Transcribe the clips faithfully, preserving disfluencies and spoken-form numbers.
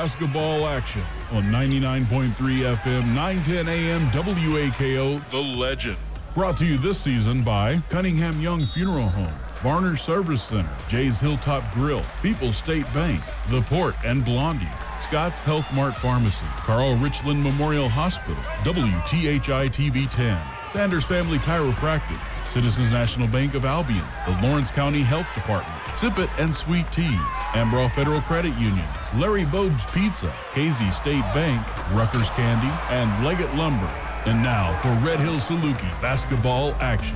basketball action on ninety-nine point three F M, nine ten A M W A K O, The Legend. Brought to you this season by Cunningham Young Funeral Home, Varner Service Center, Jay's Hilltop Grill, People's State Bank, The Port and Blondie, Scott's Health Mart Pharmacy, Carl Richland Memorial Hospital, W T H I T V ten, Sanders Family Chiropractic, Citizens National Bank of Albion, the Lawrence County Health Department, Sip It and Sweet Teas, Ambrough Federal Credit Union, Larry Bobe's Pizza, K Z State Bank, Rutgers Candy, and Leggett Lumber. And now for Red Hill Saluki basketball action.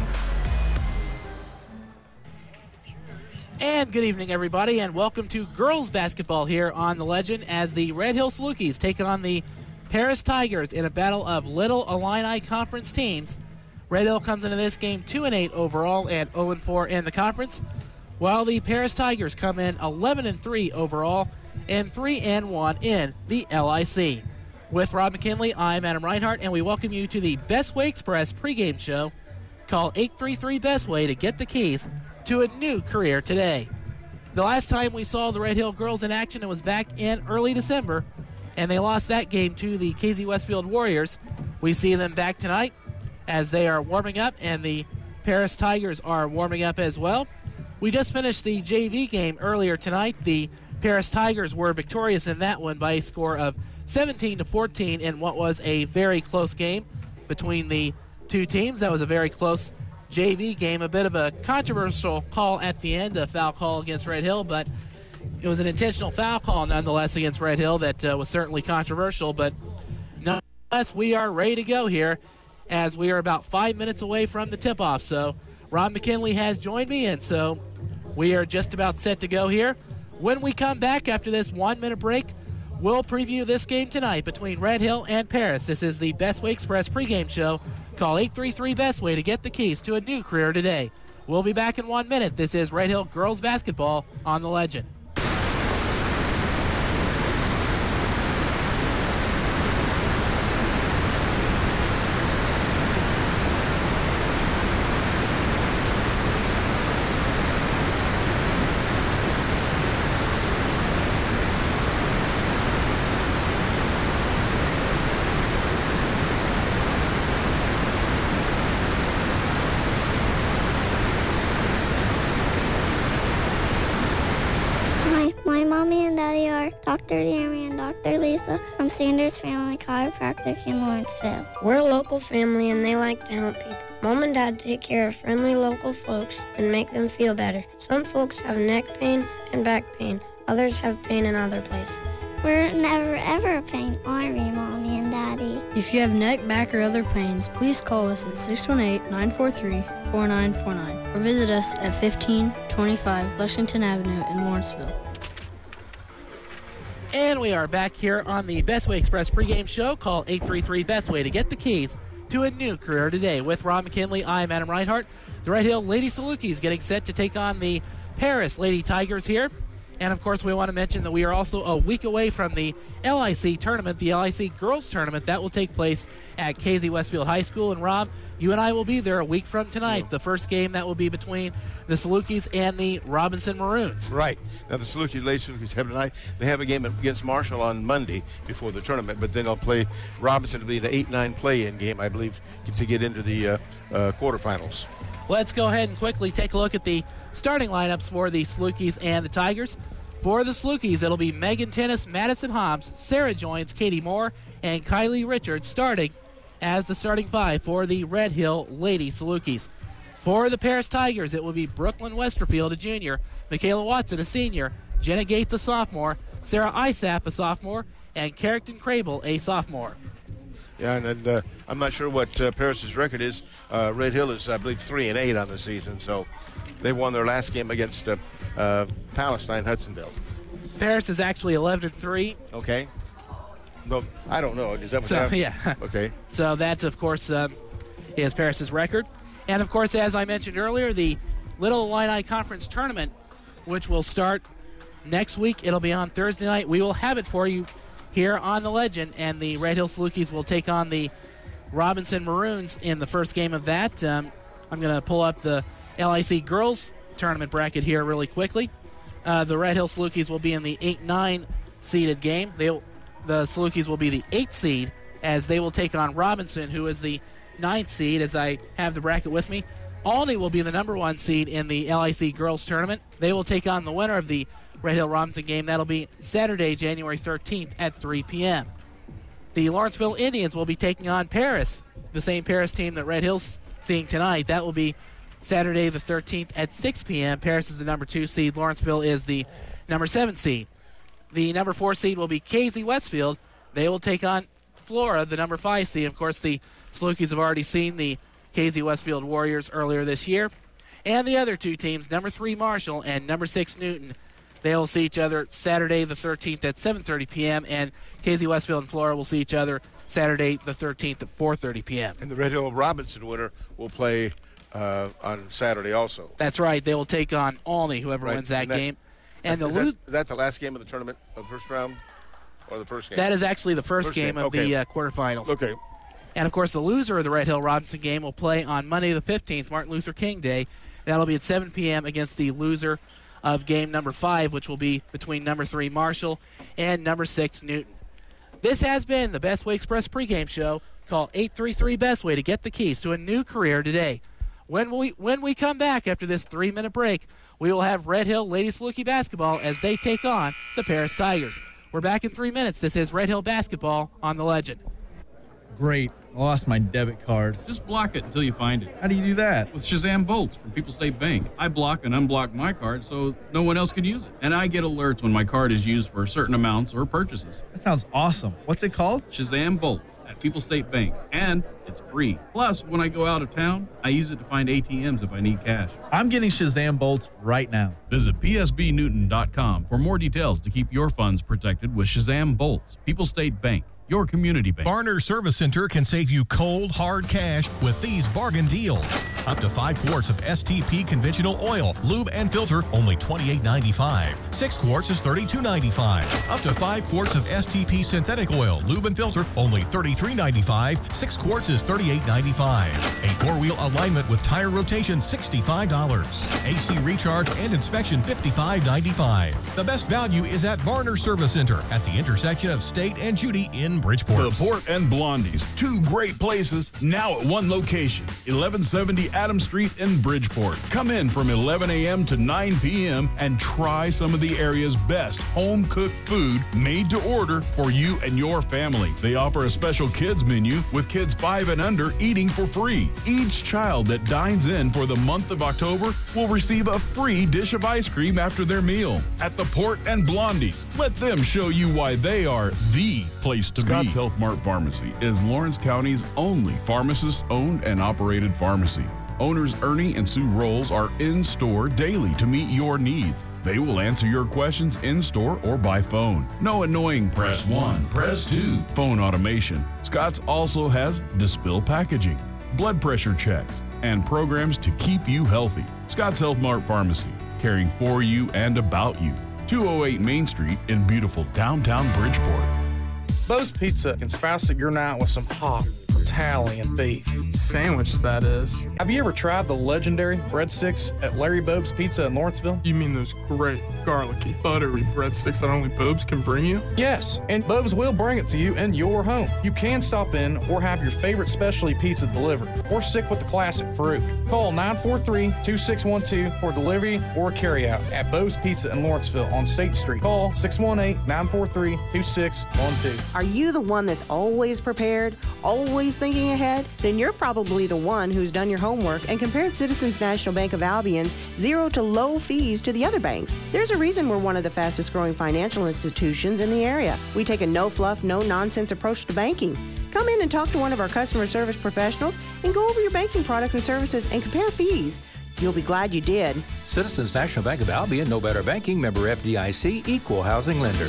And good evening, everybody, and welcome to girls basketball here on The Legend as the Red Hill Salukis take on the Paris Tigers in a battle of Little Illini Conference teams. Red Hill comes into this game two and eight overall and oh and four in the conference, while the Paris Tigers come in eleven and three overall and three and one in the L I C. With Rob McKinley, I'm Adam Reinhart, and we welcome you to the Bestway Express pregame show. Call eight three three Bestway to get the keys to a new career today. The last time we saw the Red Hill girls in action, it was back in early December, and they lost that game to the K Z Westfield Warriors. We see them back tonight as they are warming up, and the Paris Tigers are warming up as well. We just finished the J V game earlier tonight. The Paris Tigers were victorious in that one by a score of seventeen to fourteen in what was a very close game between the two teams. That was a very close J V game. A bit of a controversial call at the end, a foul call against Red Hill, but it was an intentional foul call nonetheless against Red Hill that uh, was certainly controversial. But nonetheless, we are ready to go here as we are about five minutes away from the tip-off. So Ron McKinley has joined me, and so we are just about set to go here. When we come back after this one-minute break, we'll preview this game tonight between Red Hill and Paris. This is the Bestway Express pregame show. Call eight three three Bestway to get the keys to a new career today. We'll be back in one minute. This is Red Hill girls basketball on The Legend. Doctor Jeremy and Doctor Lisa from Sanders Family Chiropractic in Lawrenceville. We're a local family and they like to help people. Mom and Dad take care of friendly local folks and make them feel better. Some folks have neck pain and back pain. Others have pain in other places. We're never ever pain, are we, Mommy and Daddy? If you have neck, back, or other pains, please call us at six one eight, nine four three, four nine four nine or visit us at fifteen twenty-five Lexington Avenue in Lawrenceville. And we are back here on the Bestway Express pregame show. Call eight three three Bestway to get the keys to a new career today. With Ron McKinley, I'm Adam Reinhart. The Red Hill Lady Salukis getting set to take on the Paris Lady Tigers here. And, of course, we want to mention that we are also a week away from the L I C tournament, the L I C Girls Tournament. That will take place at K Z Westfield High School. And, Rob, you and I will be there a week from tonight. Yeah. The first game that will be between the Salukis and the Robinson Maroons. Right. Now, the Salukis, Lady Salukis have tonight. They have a game against Marshall on Monday before the tournament, but then they'll play Robinson to be the eight nine play-in game, I believe, to get into the uh, uh, quarterfinals. Let's go ahead and quickly take a look at the starting lineups for the Salukis and the Tigers. For the Salukis, it'll be Megan Tennis, Madison Hobbs, Sarah Joins, Katie Moore, and Kylie Richards starting as the starting five for the Red Hill Lady Salukis. For the Paris Tigers, it will be Brooklyn Westerfield, a junior, Michaela Watson, a senior, Jenna Gates, a sophomore, Sarah Isap, a sophomore, and Carrington Crable, a sophomore. Yeah, and, and uh, I'm not sure what uh, Paris's record is. Uh, Red Hill is, I believe, three and eight on the season, so they won their last game against uh, uh, Palestine Hudsonville. Paris is actually eleven and three. Okay. No, I don't know. Is that what so, that? Yeah. Okay. So that, of course, um, is Paris's record. And, of course, as I mentioned earlier, the Little Illini Conference Tournament, which will start next week. It'll be on Thursday night. We will have it for you here on The Legend, and the Red Hill Salukis will take on the Robinson Maroons in the first game of that. Um, I'm going to pull up the L I C Girls Tournament bracket here really quickly. Uh, the Red Hill Salukis will be in the eight nine seeded game. They'll, the Salukis will be the eighth seed as they will take on Robinson, who is the ninth seed, as I have the bracket with me. Albany will be the number one seed in the L I C Girls Tournament. They will take on the winner of the Red Hill Robinson game. That'll be Saturday, January thirteenth at three p.m. The Lawrenceville Indians will be taking on Paris, the same Paris team that Red Hill's seeing tonight. That will be Saturday the thirteenth at six p.m. Paris is the number two seed. Lawrenceville is the number seven seed. The number four seed will be Casey Westfield. They will take on Flora, the number five seed. Of course, the Salukis have already seen the Casey Westfield Warriors earlier this year. And the other two teams, number three Marshall and number six Newton, they'll see each other Saturday the thirteenth at seven thirty p.m. And Casey Westfield and Flora will see each other Saturday the thirteenth at four thirty p.m. And the Red Hill Robinson winner will play uh, on Saturday also. That's right. They will take on Albany, whoever Right. wins that, And that- game. And the is, lo- that, is that the last game of the tournament, of the first round, or the first game? that is actually the first, First game, game, of okay. the uh, quarterfinals. Okay. And, of course, the loser of the Red Hill Robinson game will play on Monday the fifteenth, Martin Luther King Day. That'll be at seven p.m. against the loser of game number five, which will be between number three Marshall and number six Newton. This has been the Bestway Express pregame show. Call eight three three Bestway to get the keys to a new career today. When we when we come back after this three-minute break, we will have Red Hill Lady Saluki basketball as they take on the Paris Tigers. We're back in three minutes. This is Red Hill basketball on the Legend. Great. I lost my debit card. Just block it until you find it. How do you do that? With Shazam Bolts from People State Bank. I block and unblock my card so no one else can use it. And I get alerts when my card is used for certain amounts or purchases. That sounds awesome. What's it called? Shazam Bolts at People State Bank. And it's free. Plus, when I go out of town, I use it to find A T Ms if I need cash. I'm getting Shazam Bolts right now. Visit P S B Newton dot com for more details to keep your funds protected with Shazam Bolts. People State Bank. Your community bank. Barner Service Center can save you cold, hard cash with these bargain deals. Up to five quarts of S T P conventional oil, lube and filter, only twenty-eight ninety-five. Six quarts is thirty-two ninety-five. Up to five quarts of S T P synthetic oil, lube and filter, only thirty-three ninety-five. Six quarts is thirty-eight ninety-five. A four-wheel alignment with tire rotation, sixty-five dollars. A C recharge and inspection, fifty-five ninety-five. The best value is at Barner Service Center at the intersection of State and Judy in Bridgeport. The Port and Blondies, two great places, now at one location, eleven seventy Adams Street in Bridgeport. Come in from eleven a.m. to nine p.m. and try some of the area's best home-cooked food made to order for you and your family. They offer a special kids menu with kids five and under eating for free. Each child that dines in for the month of October will receive a free dish of ice cream after their meal. At the Port and Blondies, let them show you why they are the place to Scott's be. Health Mart Pharmacy is Lawrence County's only pharmacist-owned and operated pharmacy. Owners Ernie and Sue Rolls are in-store daily to meet your needs. They will answer your questions in-store or by phone. No annoying press one, press two phone automation. Scott's also has Dispill packaging, blood pressure checks, and programs to keep you healthy. Scott's Health Mart Pharmacy, caring for you and about you. two oh eight Main Street in beautiful downtown Bridgeport. Bo's Pizza can spice up your night with some hot Italian beef. Sandwich, that is. Have you ever tried the legendary breadsticks at Larry Bobe's Pizza in Lawrenceville? You mean those great, garlicky, buttery breadsticks that only Bob's can bring you? Yes, and Bobe's will bring it to you in your home. You can stop in or have your favorite specialty pizza delivered, or stick with the classic Farouk. Call nine four three, two six one two for delivery or carryout at Bobe's Pizza in Lawrenceville on State Street. Call six one eight, nine four three, two six one two. Are you the one that's always prepared, always thinking ahead? Then you're probably the one who's done your homework and compared Citizens National Bank of Albion's zero to low fees to the other banks. There's a reason we're one of the fastest growing financial institutions in the area. We take a no fluff, no nonsense approach to banking. Come in and talk to one of our customer service professionals and go over your banking products and services and compare fees. You'll be glad you did. Citizens National Bank of Albion, no better banking, member F D I C, equal housing lender.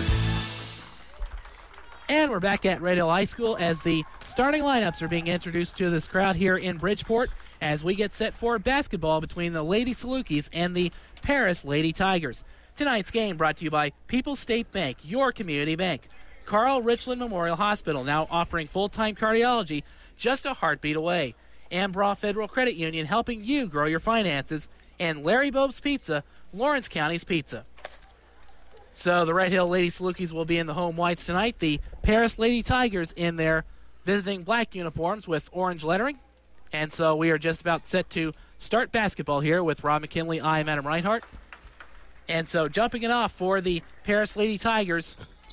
And we're back at Red Hill High School as the starting lineups are being introduced to this crowd here in Bridgeport as we get set for basketball between the Lady Salukis and the Paris Lady Tigers. Tonight's game brought to you by People State Bank, your community bank. Carl Richland Memorial Hospital, now offering full-time cardiology just a heartbeat away. Ambraw Federal Credit Union, helping you grow your finances. And Larry Bobe's Pizza, Lawrence County's pizza. So the Red Hill Lady Salukis will be in the home whites tonight. The Paris Lady Tigers in their visiting black uniforms with orange lettering. And so we are just about set to start basketball here with Rob McKinley, I am Adam Reinhart. And so jumping it off for the Paris Lady Tigers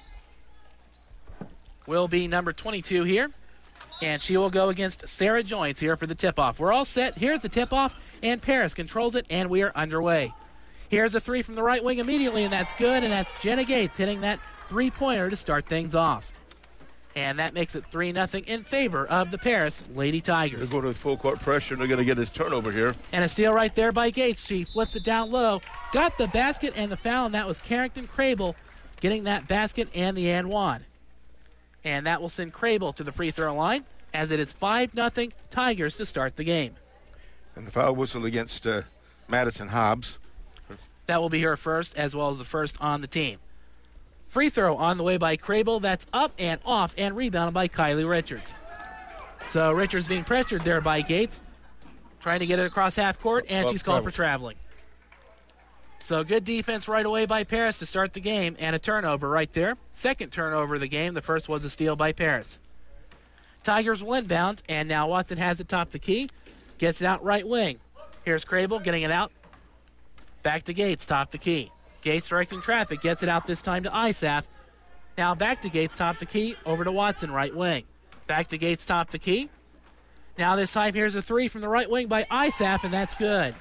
will be number twenty-two here. And she will go against Sarah Joynes here for the tip-off. We're all set. Here's the tip-off, and Paris controls it, and we are underway. Here's a three from the right wing immediately, and that's good, and that's Jenna Gates hitting that three-pointer to start things off. And that makes it three nothing in favor of the Paris Lady Tigers. They're going to full court pressure, and they're going to get his turnover here. And a steal right there by Gates. She flips it down low, got the basket and the foul, and that was Carrington Crable getting that basket and the and one. And that will send Crable to the free throw line as it is five nothing Tigers to start the game. And the foul whistle against uh, Madison Hobbs. That will be her first, as well as the first on the team. Free throw on the way by Crable. That's up and off and rebounded by Kylie Richards. So Richards being pressured there by Gates, trying to get it across half court, and she's called for traveling. So good defense right away by Paris to start the game, and a turnover right there. Second turnover of the game. The first was a steal by Paris. Tigers will inbound, and now Watson has it top the key. Gets it out right wing. Here's Crable getting it out. Back to Gates, top the key. Gates directing traffic, gets it out this time to Isaf. Now back to Gates, top the key, over to Watson, right wing. Back to Gates, top the key. Now this time here's a three from the right wing by Isaf, and that's good.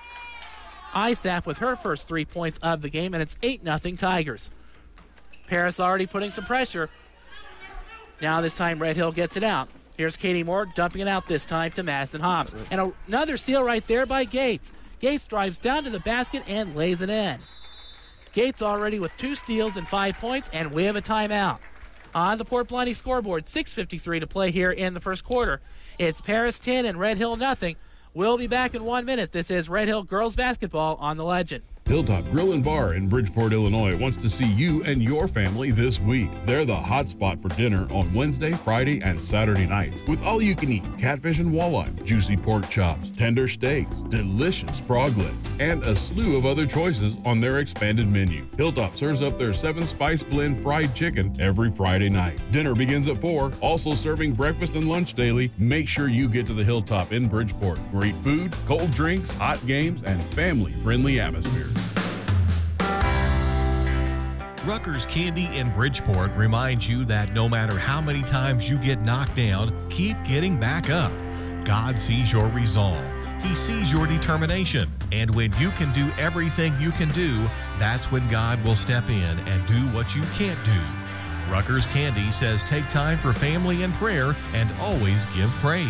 Isaf with her first three points of the game, and it's eight nothing Tigers. Paris already putting some pressure. Now this time Red Hill gets it out. Here's Katie Moore dumping it out this time to Madison Hobbs. And a, another steal right there by Gates. Gates drives down to the basket and lays it in. Gates already with two steals and five points, and we have a timeout. On the Port Bliney scoreboard, six fifty-three to play here in the first quarter. It's Paris ten and Red Hill nothing. We'll be back in one minute. This is Red Hill girls basketball on the Legend. Hilltop Grill and Bar in Bridgeport, Illinois wants to see you and your family this week. They're the hot spot for dinner on Wednesday, Friday, and Saturday nights with all you can eat catfish and walleye, juicy pork chops, tender steaks, delicious frog legs, and a slew of other choices on their expanded menu. Hilltop serves up their seven spice blend fried chicken every Friday night. Dinner begins at four, also serving breakfast and lunch daily. Make sure you get to the Hilltop in Bridgeport. Great food, cold drinks, hot games, and family-friendly atmosphere. Rutgers Candy in Bridgeport reminds you that no matter how many times you get knocked down, keep getting back up. God sees your resolve. He sees your determination. And when you can do everything you can do, that's when God will step in and do what you can't do. Rutgers Candy says take time for family and prayer and always give praise.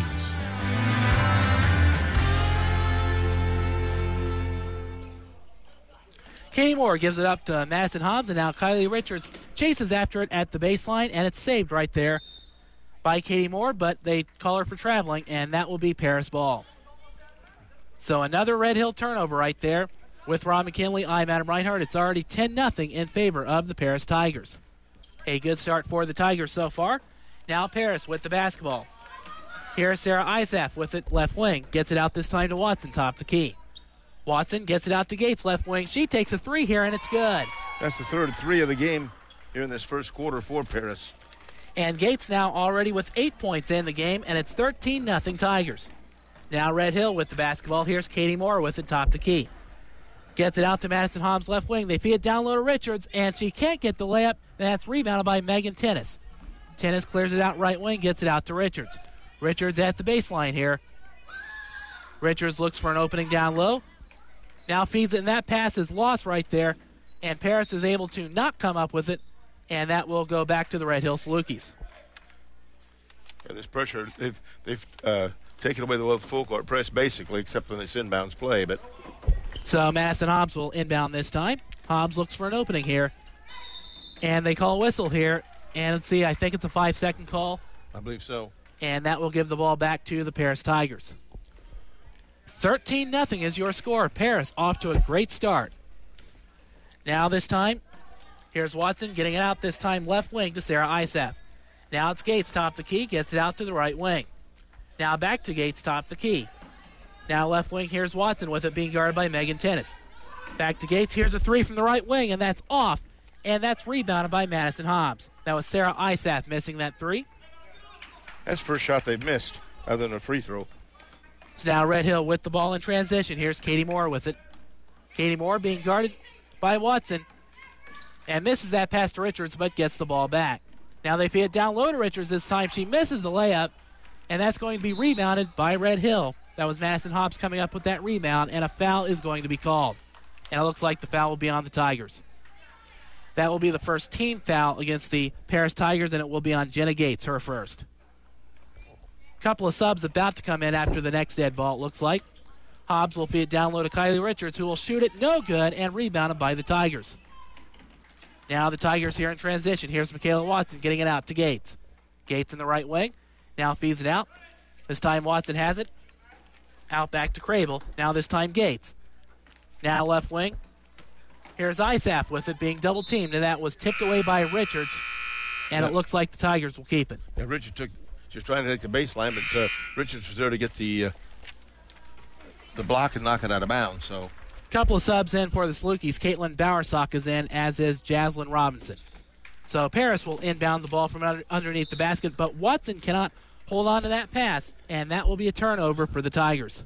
Katie Moore gives it up to Madison Hobbs, and now Kylie Richards chases after it at the baseline, and it's saved right there by Katie Moore, but they call her for traveling, and that will be Paris ball. So another Red Hill turnover right there with Rob McKinley. I'm Adam Reinhart. It's already ten nothing in favor of the Paris Tigers. A good start for the Tigers so far. Now Paris with the basketball. Here's Sarah Isaf with it left wing. Gets it out this time to Watson, top the key. Watson gets it out to Gates, left wing. She takes a three here, and it's good. That's the third three of the game here in this first quarter for Paris. And Gates now already with eight points in the game, and it's thirteen nothing Tigers. Now Red Hill with the basketball. Here's Katie Moore with it, top the key. Gets it out to Madison Hobbs, left wing. They feed it down low to Richards, and she can't get the layup, and that's rebounded by Megan Tennis. Tennis clears it out right wing, gets it out to Richards. Richards at the baseline here. Richards looks for an opening down low. Now feeds it, and that pass is lost right there, and Paris is able to not come up with it, and that will go back to the Red Hill Salukis. Yeah, this pressure, they've they've uh, taken away the full court press basically, except when this inbounds play. But so Madison Hobbs will inbound this time. Hobbs looks for an opening here, and they call a whistle here. And let's see, I think it's a five-second call. I believe so. And that will give the ball back to the Paris Tigers. thirteen nothing is your score. Paris off to a great start. Now this time, here's Watson getting it out this time left wing to Sarah Isaf. Now it's Gates top the key, gets it out to the right wing. Now back to Gates top the key. Now left wing, here's Watson with it being guarded by Megan Tennis. Back to Gates, here's a three from the right wing, and that's off. and that's rebounded by Madison Hobbs. That was Sarah Isaf missing that three. That's the first shot they've missed, other than a free throw. So now Red Hill with the ball in transition. Here's Katie Moore with it. Katie Moore being guarded by Watson, and misses that pass to Richards, but gets the ball back. Now they feed it down low to Richards this time. She misses the layup, and that's going to be rebounded by Red Hill. That was Madison Hobbs coming up with that rebound, and a foul is going to be called. And it looks like the foul will be on the Tigers. That will be the first team foul against the Paris Tigers, and it will be on Jenna Gates, her first. Couple of subs about to come in after the next dead ball, it looks like. Hobbs will feed it down low to Kylie Richards, who will shoot it no good and rebounded by the Tigers. Now the Tigers here in transition. Here's Michaela Watson getting it out to Gates. Gates in the right wing. Now feeds it out. This time Watson has it. Out back to Crable. Now this time Gates. Now left wing. Here's Isaf with it being double teamed, and that was tipped away by Richards. And yeah. It looks like the Tigers will keep it. Yeah, Richard took, she was trying to take the baseline, but uh, Richards was there to get the uh, the block and knock it out of bounds. So. Couple of subs in for the Salukis. Caitlin Bowersock is in, as is Jaslyn Robinson. So Paris will inbound the ball from under, underneath the basket, but Watson cannot hold on to that pass, and that will be a turnover for the Tigers.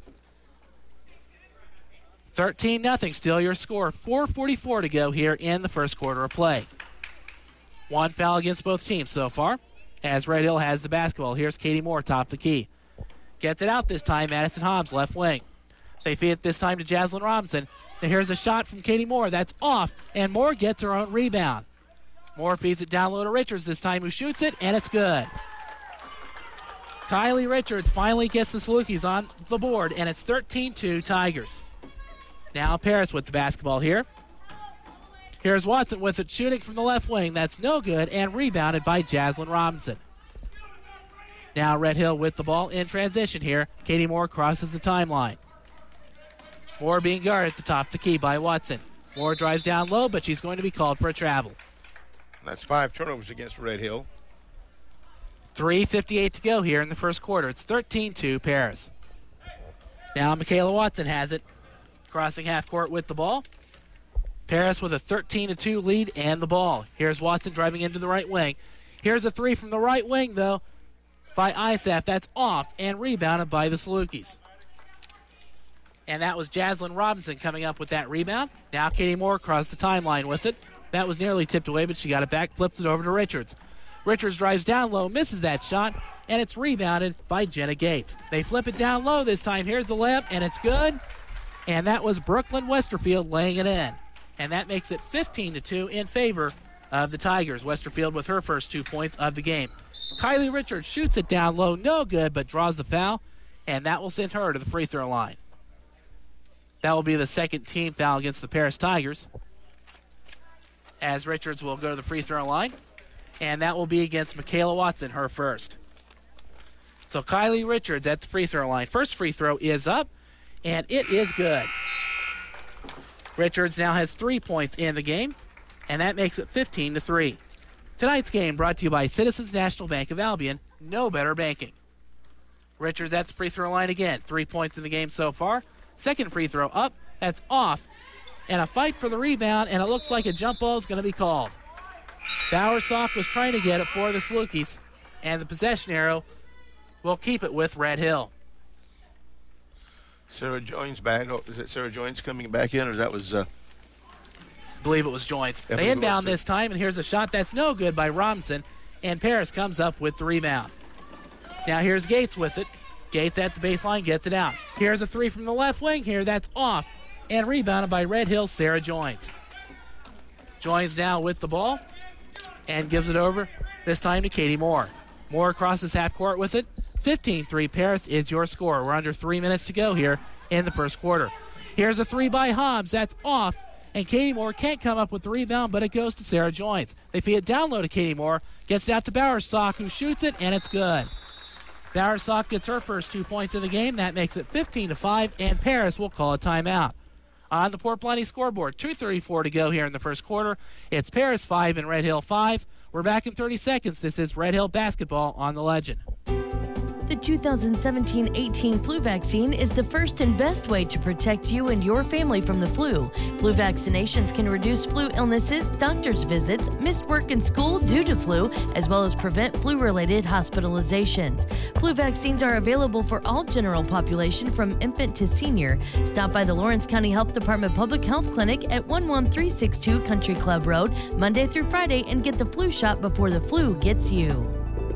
thirteen nothing, still your score. four forty-four to go here in the first quarter of play. One foul against both teams so far, as Red Hill has the basketball. Here's Katie Moore, top of the key. Gets it out this time, Madison Hobbs, left wing. They feed it this time to Jaslyn Robinson. And here's a shot from Katie Moore. That's off, and Moore gets her own rebound. Moore feeds it down low to Richards this time, who shoots it, and it's good. Kylie Richards finally gets the Salukis on the board, and it's thirteen two Tigers. Now Paris with the basketball here. Here's Watson with it, shooting from the left wing. That's no good, and rebounded by Jaslyn Robinson. Now Red Hill with the ball in transition here. Katie Moore crosses the timeline. Moore being guarded at the top of the key by Watson. Moore drives down low, but she's going to be called for a travel. That's five turnovers against Red Hill. three fifty-eight to go here in the first quarter. It's thirteen two Paris. Now Michaela Watson has it. Crossing half court with the ball. Paris with a thirteen to two lead and the ball. Here's Watson driving into the right wing. Here's a three from the right wing, though, by Isaf. That's off and rebounded by the Salukis. And that was Jaslyn Robinson coming up with that rebound. Now Katie Moore crossed the timeline with it. That was nearly tipped away, but she got it back, flips it over to Richards. Richards drives down low, misses that shot, and it's rebounded by Jenna Gates. They flip it down low this time. Here's the layup, and it's good. And that was Brooklyn Westerfield laying it in. And that makes it fifteen to two in favor of the Tigers. Westerfield with her first two points of the game. Kylie Richards shoots it down low, no good, but draws the foul, and that will send her to the free throw line. That will be the second team foul against the Paris Tigers, as Richards will go to the free throw line, and that will be against Michaela Watson, her first. So Kylie Richards at the free throw line. First free throw is up, and it is good. Richards now has three points in the game, and that makes it fifteen to three. Tonight's game brought to you by Citizens National Bank of Albion. No better banking. Richards at the free throw line again. Three points in the game so far. Second free throw up. That's off. And a fight for the rebound, and it looks like a jump ball is going to be called. Bowersock was trying to get it for the Salukis, and the possession arrow will keep it with Red Hill. Sarah Joines back. Oh, is it Sarah Joines coming back in, or that was... Uh... I believe it was Joines. They inbound this time, and here's a shot that's no good by Robinson, and Paris comes up with the rebound. Now here's Gates with it. Gates at the baseline, gets it out. Here's a three from the left wing here. That's off, and rebounded by Red Hill, Sarah Joines. Joines now with the ball, and gives it over, this time to Katie Moore. Moore crosses half court with it. fifteen three Paris is your score. We're under three minutes to go here in the first quarter. Here's a three by Hobbs. That's off, and Katie Moore can't come up with the rebound, but it goes to Sarah Joines. They feed it down low to Katie Moore. Gets it out to Bowersock, who shoots it, and it's good. Bowersock gets her first two points of the game. That makes it fifteen to five, and Paris will call a timeout. On the Port Bliney scoreboard, two thirty-four to go here in the first quarter. It's Paris five and Red Hill five. We're back in thirty seconds. This is Red Hill basketball on the Legend. The The two thousand seventeen eighteen flu vaccine is the first and best way to protect you and your family from the flu. Flu vaccinations can reduce flu illnesses, doctor's visits, missed work and school due to flu, as well as prevent flu-related hospitalizations. Flu vaccines are available for all general population from infant to senior. Stop by the Lawrence County Health Department Public Health Clinic at one one three six two Country Club Road, Monday through Friday, and get the flu shot before the flu gets you.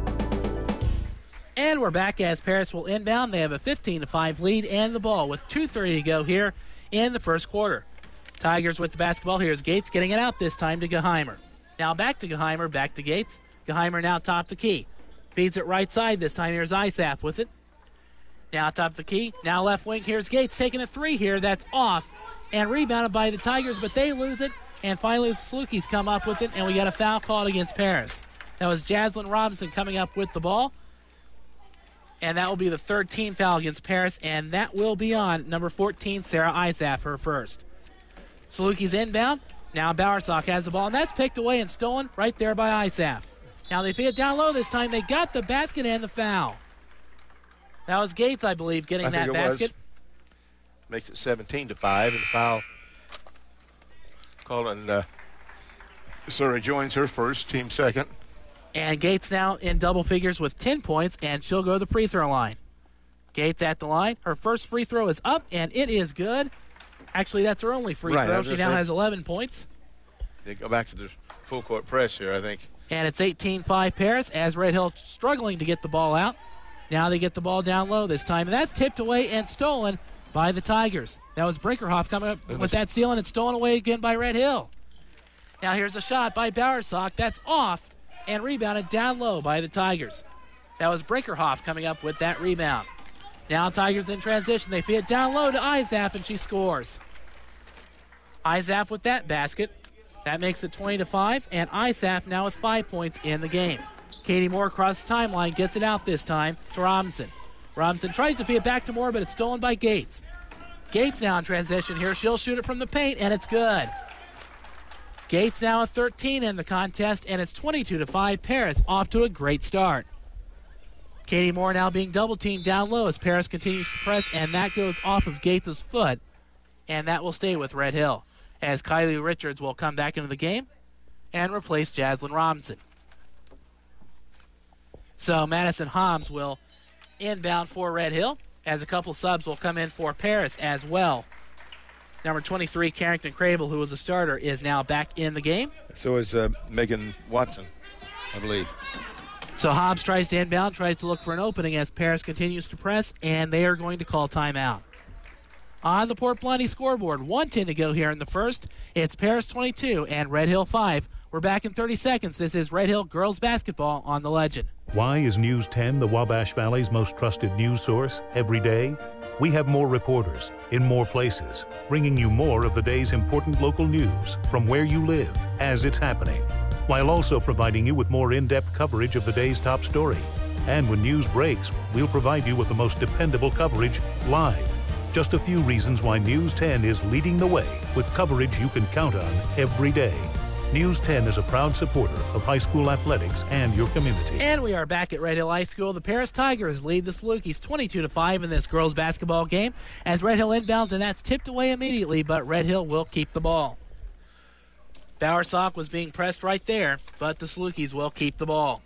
And we're back as Paris will inbound. They have a fifteen to five lead and the ball with two thirty to go here in the first quarter. Tigers with the basketball. Here's Gates getting it out this time to Geheimer. Now back to Geheimer, back to Gates. Geheimer now top the key. Feeds it right side this time. Here's Isaf with it. Now top the key. Now left wing. Here's Gates taking a three here. That's off and rebounded by the Tigers, but they lose it. And finally the Salukis come up with it, and we got a foul called against Paris. That was Jaslyn Robinson coming up with the ball. And that will be the third team foul against Paris, and that will be on number fourteen, Sarah Isaf, her first. Salukis inbound. Now Bowersock has the ball, and that's picked away and stolen right there by Isaf. Now they feed it down low this time. They got the basket and the foul. That was Gates, I believe, getting I that think it basket. Was. Makes it seventeen to five, and the foul called on uh, Sarah joins her first, team second. And Gates now in double figures with ten points, and she'll go to the free throw line. Gates at the line. Her first free throw is up, and it is good. Actually, that's her only free right, throw. She now say, has eleven points. They go back to the full court press here, I think. And it's eighteen five Paris as Red Hill struggling to get the ball out. Now they get the ball down low this time, and that's tipped away and stolen by the Tigers. That was Brinkerhoff coming up with that steal, and it's stolen away again by Red Hill. Now here's a shot by Bowersock. That's off and rebounded down low by the Tigers. That was Brinkerhoff coming up with that rebound. Now Tigers in transition. They feed it down low to Isaf, and she scores. Isaf with that basket. That makes it twenty to five, and Isaf now with five points in the game. Katie Moore across the timeline gets it out this time to Robinson. Robinson tries to feed it back to Moore, but it's stolen by Gates. Gates now in transition here. She'll shoot it from the paint, and it's good. Gates now at thirteen in the contest, and it's twenty-two to five. Paris off to a great start. Katie Moore now being double-teamed down low as Paris continues to press, and that goes off of Gates' foot, and that will stay with Red Hill as Kylie Richards will come back into the game and replace Jaslyn Robinson. So Madison Hobbs will inbound for Red Hill as a couple subs will come in for Paris as well. Number twenty-three, Carrington Crable, who was a starter, is now back in the game. So is uh, Megan Watson, I believe. So Hobbs tries to inbound, tries to look for an opening as Paris continues to press, and they are going to call timeout. On the Port Blundy scoreboard, one ten to go here in the first. It's Paris twenty-two and Red Hill five. We're back in thirty seconds. This is Red Hill girls basketball on the Legend. Why is News ten the Wabash Valley's most trusted news source every day? We have more reporters in more places, bringing you more of the day's important local news from where you live as it's happening, while also providing you with more in-depth coverage of the day's top story. And when news breaks, we'll provide you with the most dependable coverage live. Just a few reasons why News ten is leading the way with coverage you can count on every day. News ten is a proud supporter of high school athletics and your community. And we are back at Red Hill High School. The Paris Tigers lead the Salukis twenty-two to five in this girls basketball game as Red Hill inbounds, and that's tipped away immediately, but Red Hill will keep the ball. Bowersock was being pressed right there, but the Salukis will keep the ball.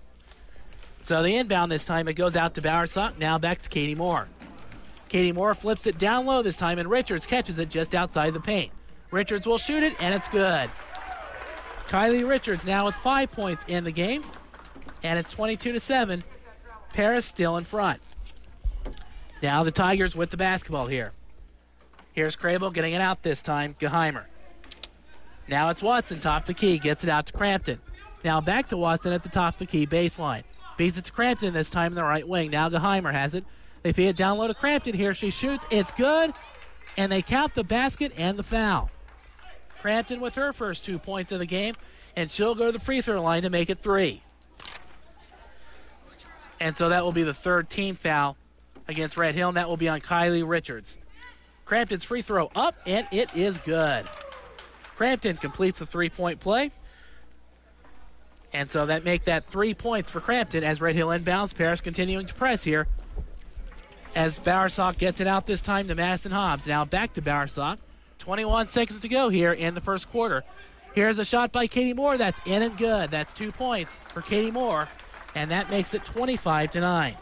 So the inbound this time, it goes out to Bowersock. Now back to Katie Moore. Katie Moore flips it down low this time, and Richards catches it just outside the paint. Richards will shoot it, and it's good. Kylie Richards now with five points in the game, and it's twenty-two to seven. Paris still in front. Now the Tigers with the basketball here. Here's Crable getting it out this time. Geheimer. Now it's Watson, top of the key, gets it out to Crampton. Now back to Watson at the top of the key baseline. Feeds it to Crampton this time in the right wing. Now Geheimer has it. They feed it down low to Crampton here. She shoots. It's good, and they count the basket and the foul. Crampton with her first two points of the game, and she'll go to the free throw line to make it three. And so that will be the third team foul against Red Hill, and that will be on Kylie Richards. Crampton's free throw up, and it is good. Crampton completes the three-point play. And so that make that three points for Crampton as Red Hill inbounds. Paris continuing to press here as Bowersock gets it out this time to Madison Hobbs. Now back to Bowersock. twenty-one seconds to go here in the first quarter. Here's a shot by Katie Moore. That's in and good. That's two points for Katie Moore, and that makes it twenty-five to nine.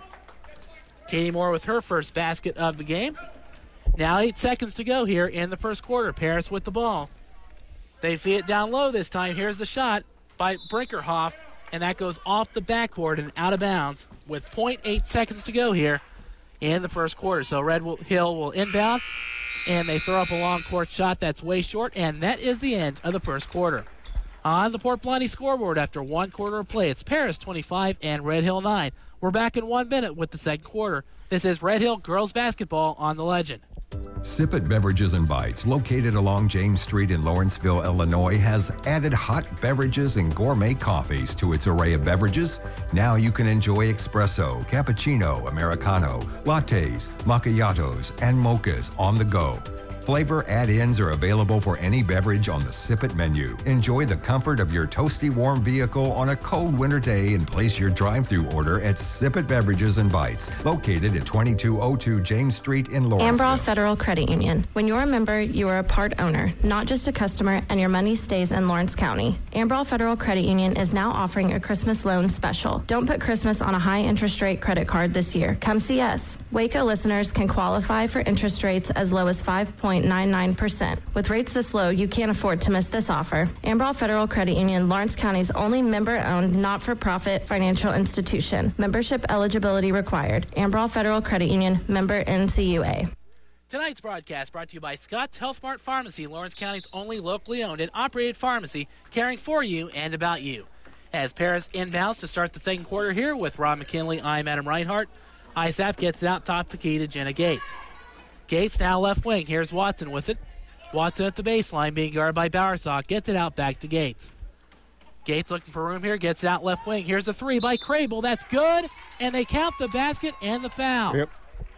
Katie Moore with her first basket of the game. Now eight seconds to go here in the first quarter. Paris with the ball. They feed it down low this time. Here's the shot by Brinkerhoff, and that goes off the backboard and out of bounds with point eight seconds to go here in the first quarter. So Red Hill will inbound, and they throw up a long court shot that's way short, and that is the end of the first quarter. On the Port Bliney scoreboard after one quarter of play, it's Paris twenty-five and Red Hill nine. We're back in one minute with the second quarter. This is Red Hill girls basketball on the Legend. Sip It Beverages and Bites, located along James Street in Lawrenceville, Illinois, has added hot beverages and gourmet coffees to its array of beverages. Now you can enjoy espresso, cappuccino, Americano, lattes, macchiatos, and mochas on the go. Flavor add-ins are available for any beverage on the Sip It menu. Enjoy the comfort of your toasty warm vehicle on a cold winter day and place your drive-through order at Sip It Beverages and Bites, located at twenty-two oh two James Street in Lawrenceville. Ambraw Federal Credit Union. When you're a member, you are a part owner, not just a customer, and your money stays in Lawrence County. Ambraw Federal Credit Union is now offering a Christmas loan special. Don't put Christmas on a high interest rate credit card this year. Come see us. Waco listeners can qualify for interest rates as low as five point nine nine percent. With rates this low, you can't afford to miss this offer. Ambraw Federal Credit Union, Lawrence County's only member-owned, not-for-profit financial institution. Membership eligibility required. Ambraw Federal Credit Union, member N C U A. Tonight's broadcast brought to you by Scott's Health Mart Pharmacy, Lawrence County's only locally owned and operated pharmacy, caring for you and about you. As Paris inbounds to start the second quarter here with Rob McKinley, I'm Adam Reinhart. I S A F gets it out top the key to Jenna Gates. Gates now left wing. Here's Watson with it. Watson at the baseline being guarded by Bowersock. Gets it out back to Gates. Gates looking for room here. Gets it out left wing. Here's a three by Crable. That's good. And they count the basket and the foul. Yep.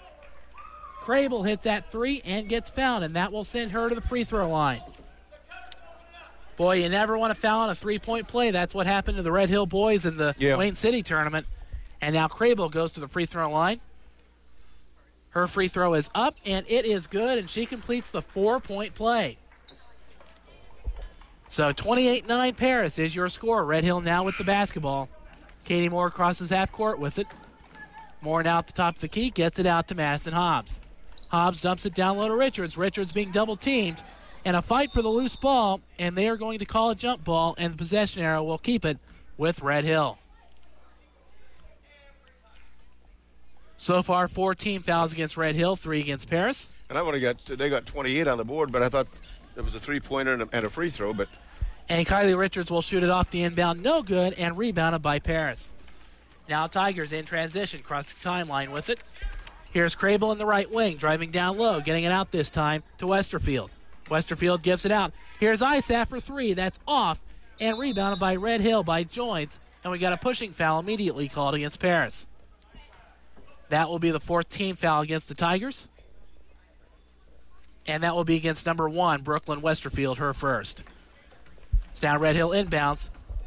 Crable hits that three and gets fouled, and that will send her to the free throw line. Boy, you never want to foul on a three-point play. That's what happened to the Red Hill boys in the yeah. Wayne City tournament. And now Crable goes to the free throw line. Her free throw is up, and it is good, and she completes the four-point play. So twenty-eight nine Paris is your score. Red Hill now with the basketball. Katie Moore crosses half court with it. Moore now at the top of the key, gets it out to Madison Hobbs. Hobbs dumps it down low to Richards. Richards being double-teamed, and a fight for the loose ball, and they are going to call a jump ball, and the possession arrow will keep it with Red Hill. So far, four team fouls against Red Hill, three against Paris. And I would have got, they got twenty-eight on the board, but I thought it was a three-pointer and a, and a free throw. But And Kylie Richards will shoot it off the inbound, no good, and rebounded by Paris. Now Tigers in transition, crossing timeline with it. Here's Crable in the right wing, driving down low, getting it out this time to Westerfield. Westerfield gives it out. Here's I S A F for three, that's off, and rebounded by Red Hill by Joins, and we got a pushing foul immediately called against Paris. That will be the fourth team foul against the Tigers. And that will be against number one, Brooklyn Westerfield, her first. It's now Red Hill inbounds.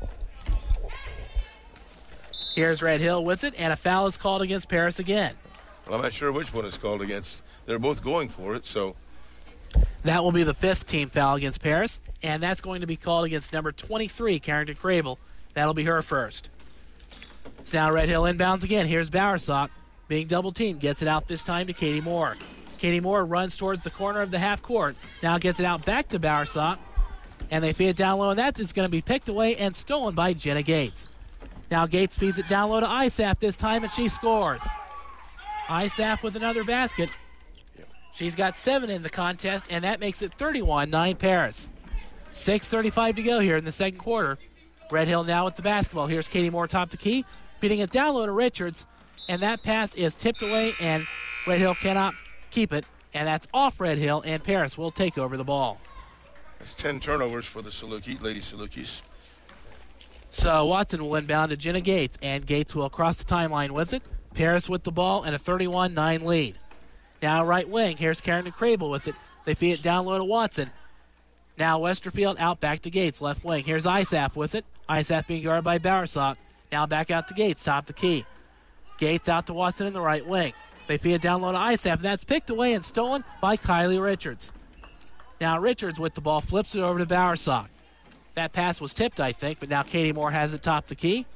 Here's Red Hill with it, and a foul is called against Paris again. Well, I'm not sure which one is called against. They're both going for it, so. That will be the fifth team foul against Paris, and that's going to be called against number twenty-three, Carrington Crable. That'll be her first. It's now Red Hill inbounds again. Here's Bowersock. Being double-teamed, gets it out this time to Katie Moore. Katie Moore runs towards the corner of the half court. Now gets it out back to Bowersock. And they feed it down low, and that is going to be picked away and stolen by Jenna Gates. Now Gates feeds it down low to I S A F this time, and she scores. I S A F with another basket. She's got seven in the contest, and that makes it thirty-one nine Paris. six thirty-five to go here in the second quarter. Red Hill now with the basketball. Here's Katie Moore top the key, feeding it down low to Richards. And that pass is tipped away, and Red Hill cannot keep it. And that's off Red Hill, and Paris will take over the ball. That's ten turnovers for the Saluki, Lady Salukis. So Watson will inbound to Jenna Gates, and Gates will cross the timeline with it. Paris with the ball, and a thirty-one nine lead. Now right wing, here's Carrington Crable with it. They feed it down low to Watson. Now Westerfield out back to Gates, left wing. Here's Isaf with it. Isaf being guarded by Bowersock. Now back out to Gates, top the key. Gates out to Watson in the right wing. They feed it down low to Isaf, and that's picked away and stolen by Kylie Richards. Now Richards with the ball flips it over to Bowersock. That pass was tipped, I think, but now Katie Moore has it top the key.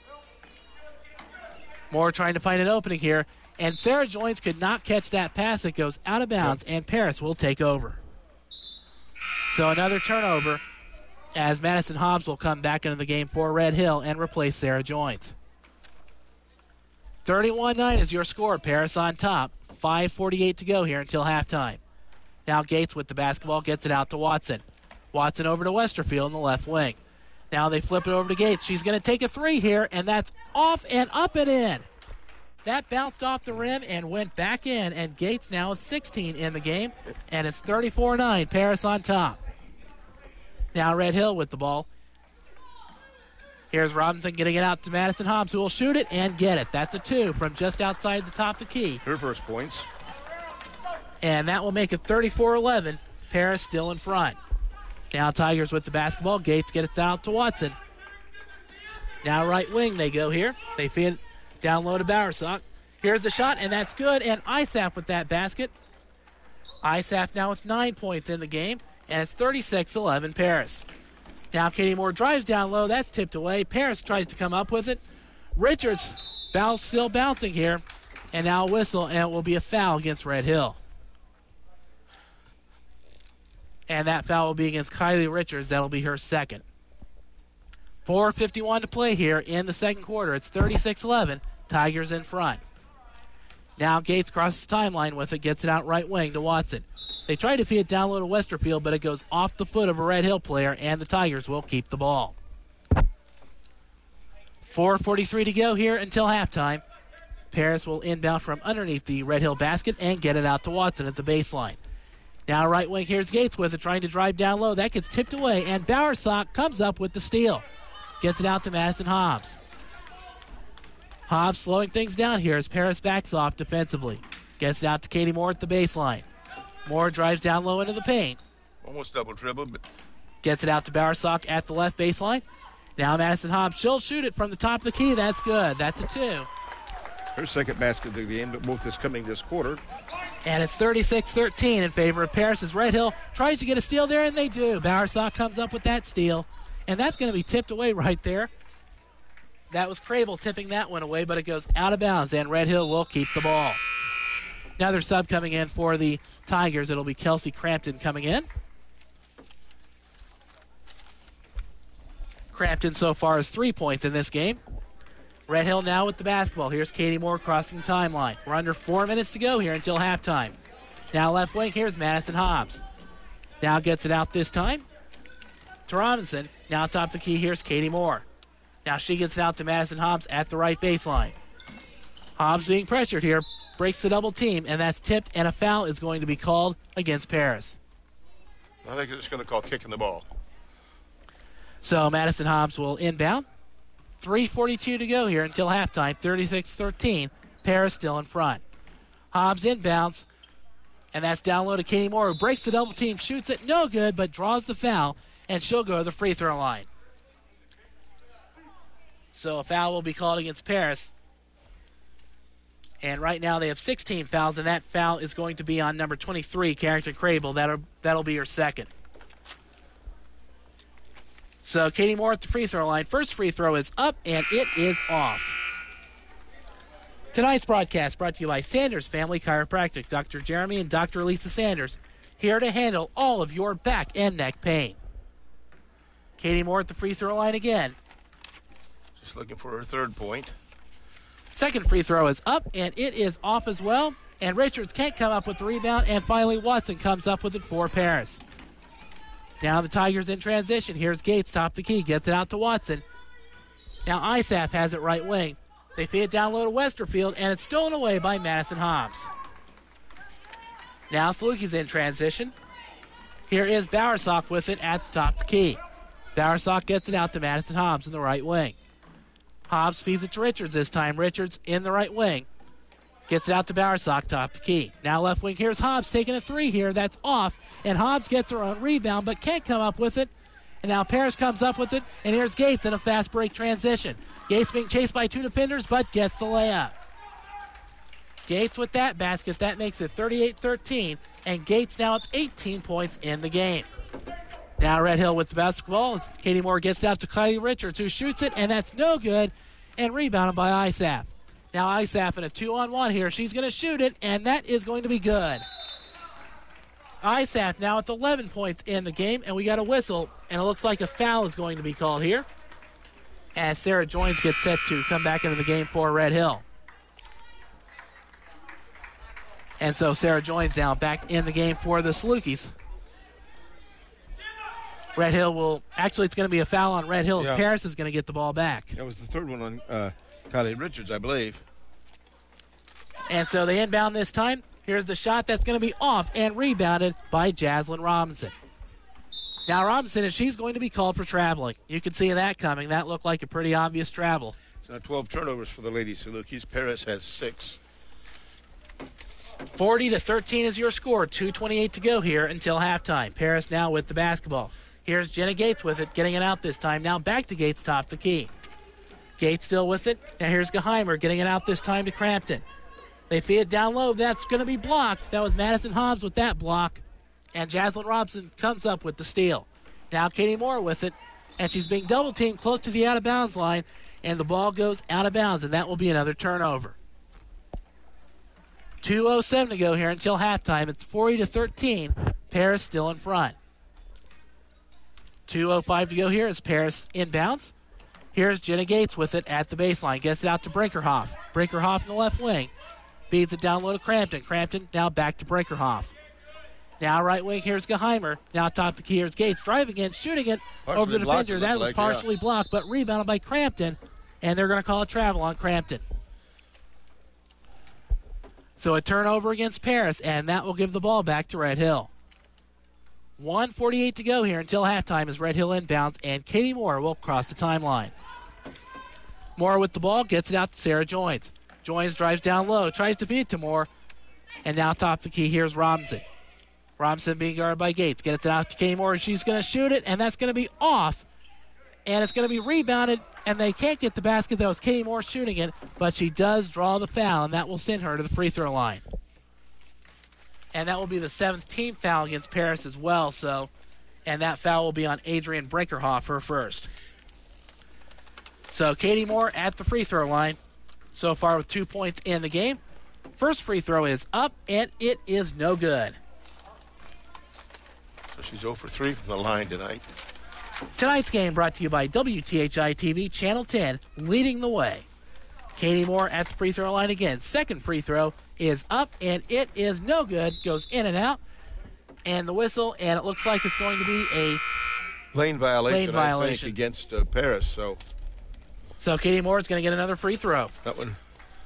Moore trying to find an opening here, and Sarah Joins could not catch that pass. It goes out of bounds, and Paris will take over. So another turnover as Madison Hobbs will come back into the game for Red Hill and replace Sarah Joins. thirty-one nine is your score. Paris on top. five forty-eight to go here until halftime. Now Gates with the basketball gets it out to Watson. Watson over to Westerfield in the left wing. Now they flip it over to Gates. She's going to take a three here, and that's off and up and in. That bounced off the rim and went back in, and Gates now is sixteen in the game, and it's thirty-four nine, Paris on top. Now Red Hill with the ball. Here's Robinson getting it out to Madison Hobbs, who will shoot it and get it. That's a two from just outside the top of the key. Her first points. And that will make it thirty-four eleven, Paris still in front. Now Tigers with the basketball. Gates gets it out to Watson. Now right wing they go here. They feed down low to Bowersock. Here's the shot, and that's good. And Isaf with that basket. Isaf now with nine points in the game, and it's thirty-six eleven Paris. Now Katie Moore drives down low. That's tipped away. Paris tries to come up with it. Richards foul still bouncing here, and now a whistle, and it will be a foul against Red Hill. And that foul will be against Kylie Richards. That'll be her second. four fifty-one to play here in the second quarter. It's thirty-six eleven. Tigers in front. Now Gates crosses the timeline with it. Gets it out right wing to Watson. They try to feed it down low to Westerfield, but it goes off the foot of a Red Hill player, and the Tigers will keep the ball. four forty-three to go here until halftime. Paris will inbound from underneath the Red Hill basket and get it out to Watson at the baseline. Now right wing, here's Gates with it, trying to drive down low. That gets tipped away, and Bowersock comes up with the steal. Gets it out to Madison Hobbs. Hobbs slowing things down here as Paris backs off defensively. Gets it out to Katie Moore at the baseline. Moore drives down low into the paint. Almost double dribble, but gets it out to Bowersock at the left baseline. Now Madison Hobbs, she'll shoot it from the top of the key. That's good. That's a two. Her second basket of the game, but both is coming this quarter. And it's thirty-six thirteen in favor of Paris as Red Hill tries to get a steal there, and they do. Bowersock comes up with that steal, and that's going to be tipped away right there. That was Crable tipping that one away, but it goes out of bounds, and Red Hill will keep the ball. Another sub coming in for the Tigers. It'll be Kelsey Crampton coming in. Crampton so far is three points in this game. Red Hill now with the basketball. Here's Katie Moore crossing the timeline. We're under four minutes to go here until halftime. Now left wing, here's Madison Hobbs. Now gets it out this time to Robinson. Now top the key, here's Katie Moore. Now she gets it out to Madison Hobbs at the right baseline. Hobbs being pressured here, breaks the double team, and that's tipped, and a foul is going to be called against Paris. I think they're just going to call kicking the ball. So Madison Hobbs will inbound. three forty-two to go here until halftime, thirty-six thirteen. Paris still in front. Hobbs inbounds, and that's down low to Katie Moore, who breaks the double team, shoots it, no good, but draws the foul, and she'll go to the free throw line. So a foul will be called against Paris. And right now they have sixteen fouls, and that foul is going to be on number twenty-three, Carrington Crable. That'll, that'll be her second. So Katie Moore at the free throw line. First free throw is up, and it is off. Tonight's broadcast brought to you by Sanders Family Chiropractic. Doctor Jeremy and Doctor Lisa Sanders, here to handle all of your back and neck pain. Katie Moore at the free throw line again. Just looking for her third point. Second free throw is up, and it is off as well. And Richards can't come up with the rebound, and finally Watson comes up with it for Paris. Now the Tigers in transition. Here's Gates, top the key, gets it out to Watson. Now Isaf has it right wing. They feed it down low to Westerfield, and it's stolen away by Madison Hobbs. Now Salukis in transition. Here is Bowersock with it at the top of the key. Bowersock gets it out to Madison Hobbs in the right wing. Hobbs feeds it to Richards this time. Richards in the right wing. Gets it out to Bowersock, top the key. Now left wing, here's Hobbs taking a three here. That's off, and Hobbs gets her own rebound, but can't come up with it. And now Paris comes up with it, and here's Gates in a fast break transition. Gates being chased by two defenders, but gets the layup. Gates with that basket. That makes it thirty-eight thirteen, and Gates now has eighteen points in the game. Now Red Hill with the basketball as Katie Moore gets it out to Kylie Richards, who shoots it, and that's no good, and rebounded by Isaf. Now Isaf in a two-on-one here. She's going to shoot it, and that is going to be good. Isaf now with eleven points in the game, and we got a whistle, and it looks like a foul is going to be called here as Sarah Joins gets set to come back into the game for Red Hill. And so Sarah Joins now back in the game for the Salukis. Red Hill will, actually it's going to be a foul on Red Hill as Yeah. Paris is going to get the ball back. That was the third one on uh, Kylie Richards, I believe. And so they inbound this time. Here's the shot that's going to be off and rebounded by Jaslyn Robinson. Now Robinson, and she's going to be called for traveling. You can see that coming. That looked like a pretty obvious travel. So twelve turnovers for the Lady Salukis. Paris has six. forty to thirteen is your score. two twenty-eight to go here until halftime. Paris now with the basketball. Here's Jenna Gates with it, getting it out this time. Now back to Gates, top the key. Gates still with it. Now here's Geheimer getting it out this time to Crampton. They feed it down low. That's going to be blocked. That was Madison Hobbs with that block. And Jaslyn Robinson comes up with the steal. Now Katie Moore with it. And she's being double-teamed close to the out-of-bounds line. And the ball goes out of bounds, and that will be another turnover. two oh seven to go here until halftime. It's forty to thirteen. Paris still in front. two oh five to go here as Paris inbounds. Here's Jenna Gates with it at the baseline. Gets it out to Brinkerhoff. Brinkerhoff in the left wing. Feeds it down low to Crampton. Crampton now back to Brinkerhoff. Now right wing, here's Geheimer. Now top the key, here's Gates. Driving in, shooting it Partially over the blocked, defender. it That looked was like, partially yeah. blocked, but rebounded by Crampton. And they're going to call a travel on Crampton. So a turnover against Paris, and that will give the ball back to Red Hill. one forty-eight to go here until halftime as Red Hill inbounds, and Katie Moore will cross the timeline. Moore with the ball, gets it out to Sarah Joins. Joins drives down low, tries to feed it to Moore, and now top the key, here's Robinson. Robinson being guarded by Gates, gets it out to Katie Moore, she's going to shoot it, and that's going to be off, and it's going to be rebounded, and they can't get the basket. That was Katie Moore shooting it, but she does draw the foul, and that will send her to the free throw line. And that will be the seventh team foul against Paris as well. So, and that foul will be on Adrian Brinkerhoff, her first. So Katie Moore at the free throw line so far with two points in the game. First free throw is up, and it is no good. So she's zero for three from the line tonight. Tonight's game brought to you by W T H I T V, Channel ten, leading the way. Katie Moore at the free throw line again. Second free throw is up, and it is no good. Goes in and out. And the whistle, and it looks like it's going to be a Lane violation, lane I violation. think, against uh, Paris. So So Katie Moore is going to get another free throw. that one.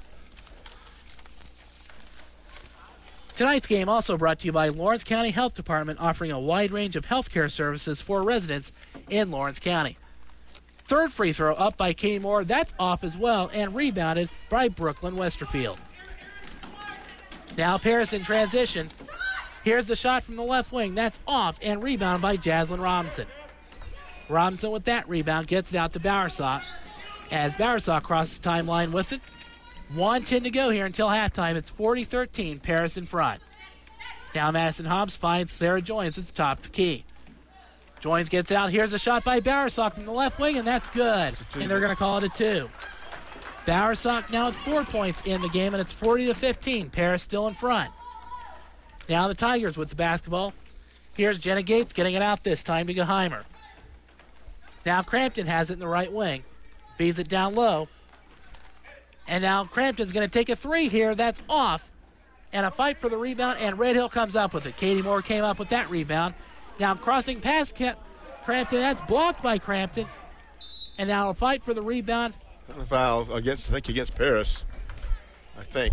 Tonight's game also brought to you by Lawrence County Health Department, offering a wide range of health care services for residents in Lawrence County. Third free throw up by Katie Moore. That's off as well, and rebounded by Brooklyn Westerfield. Now Paris in transition. Here's the shot from the left wing. That's off, and rebounded by Jaslyn Robinson. Robinson with that rebound gets it out to Bowersock as Bowersock crosses the timeline with it. one ten to go here until halftime. It's forty thirteen, Paris in front. Now Madison Hobbs finds Sarah Joins at the top of the key. Joins gets out. Here's a shot by Bowersock from the left wing, and that's good. And they're going to call it a two. Bowersock now with four points in the game, and it's forty to fifteen. Paris still in front. Now the Tigers with the basketball. Here's Jenna Gates getting it out this time to Geheimer. Now Crampton has it in the right wing. Feeds it down low. And now Crampton's going to take a three here. That's off. And a fight for the rebound, and Red Hill comes up with it. Katie Moore came up with that rebound. Now crossing past Crampton. That's blocked by Crampton. And now a fight for the rebound. A foul against, I think, against Paris. I think.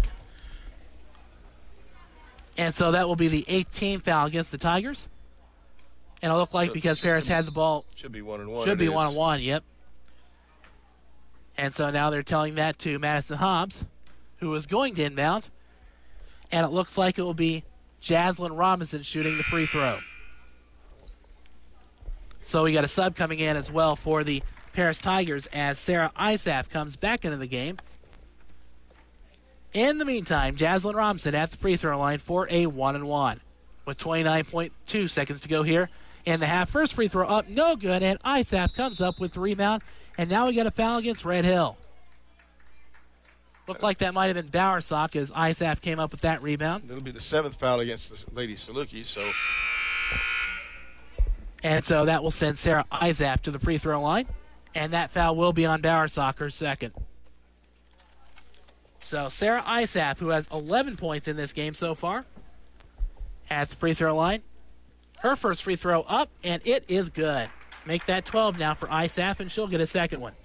And so that will be the eighth team foul against the Tigers. And it'll look like because Paris had the ball. Should be one and one. Should be It one is. and one, yep. And so now they're telling that to Madison Hobbs, who was going to inbound. And it looks like it will be Jaslyn Robinson shooting the free throw. So we got a sub coming in as well for the Paris Tigers as Sarah Isaf comes back into the game. In the meantime, Jaslyn Robinson at the free throw line for a one and one. With twenty-nine point two seconds to go here in the half. First free throw up, no good, and Isaf comes up with the rebound. And now we got a foul against Red Hill. Looked like that might have been Bowersock as Isaf came up with that rebound. It'll be the seventh foul against the Lady Salukis, so. And so that will send Sarah Isaf to the free throw line. And that foul will be on Bowersock, her second. So Sarah Isaf, who has eleven points in this game so far, at the free throw line. Her first free throw up, and it is good. Make that twelve now for Isaf, and she'll get a second one.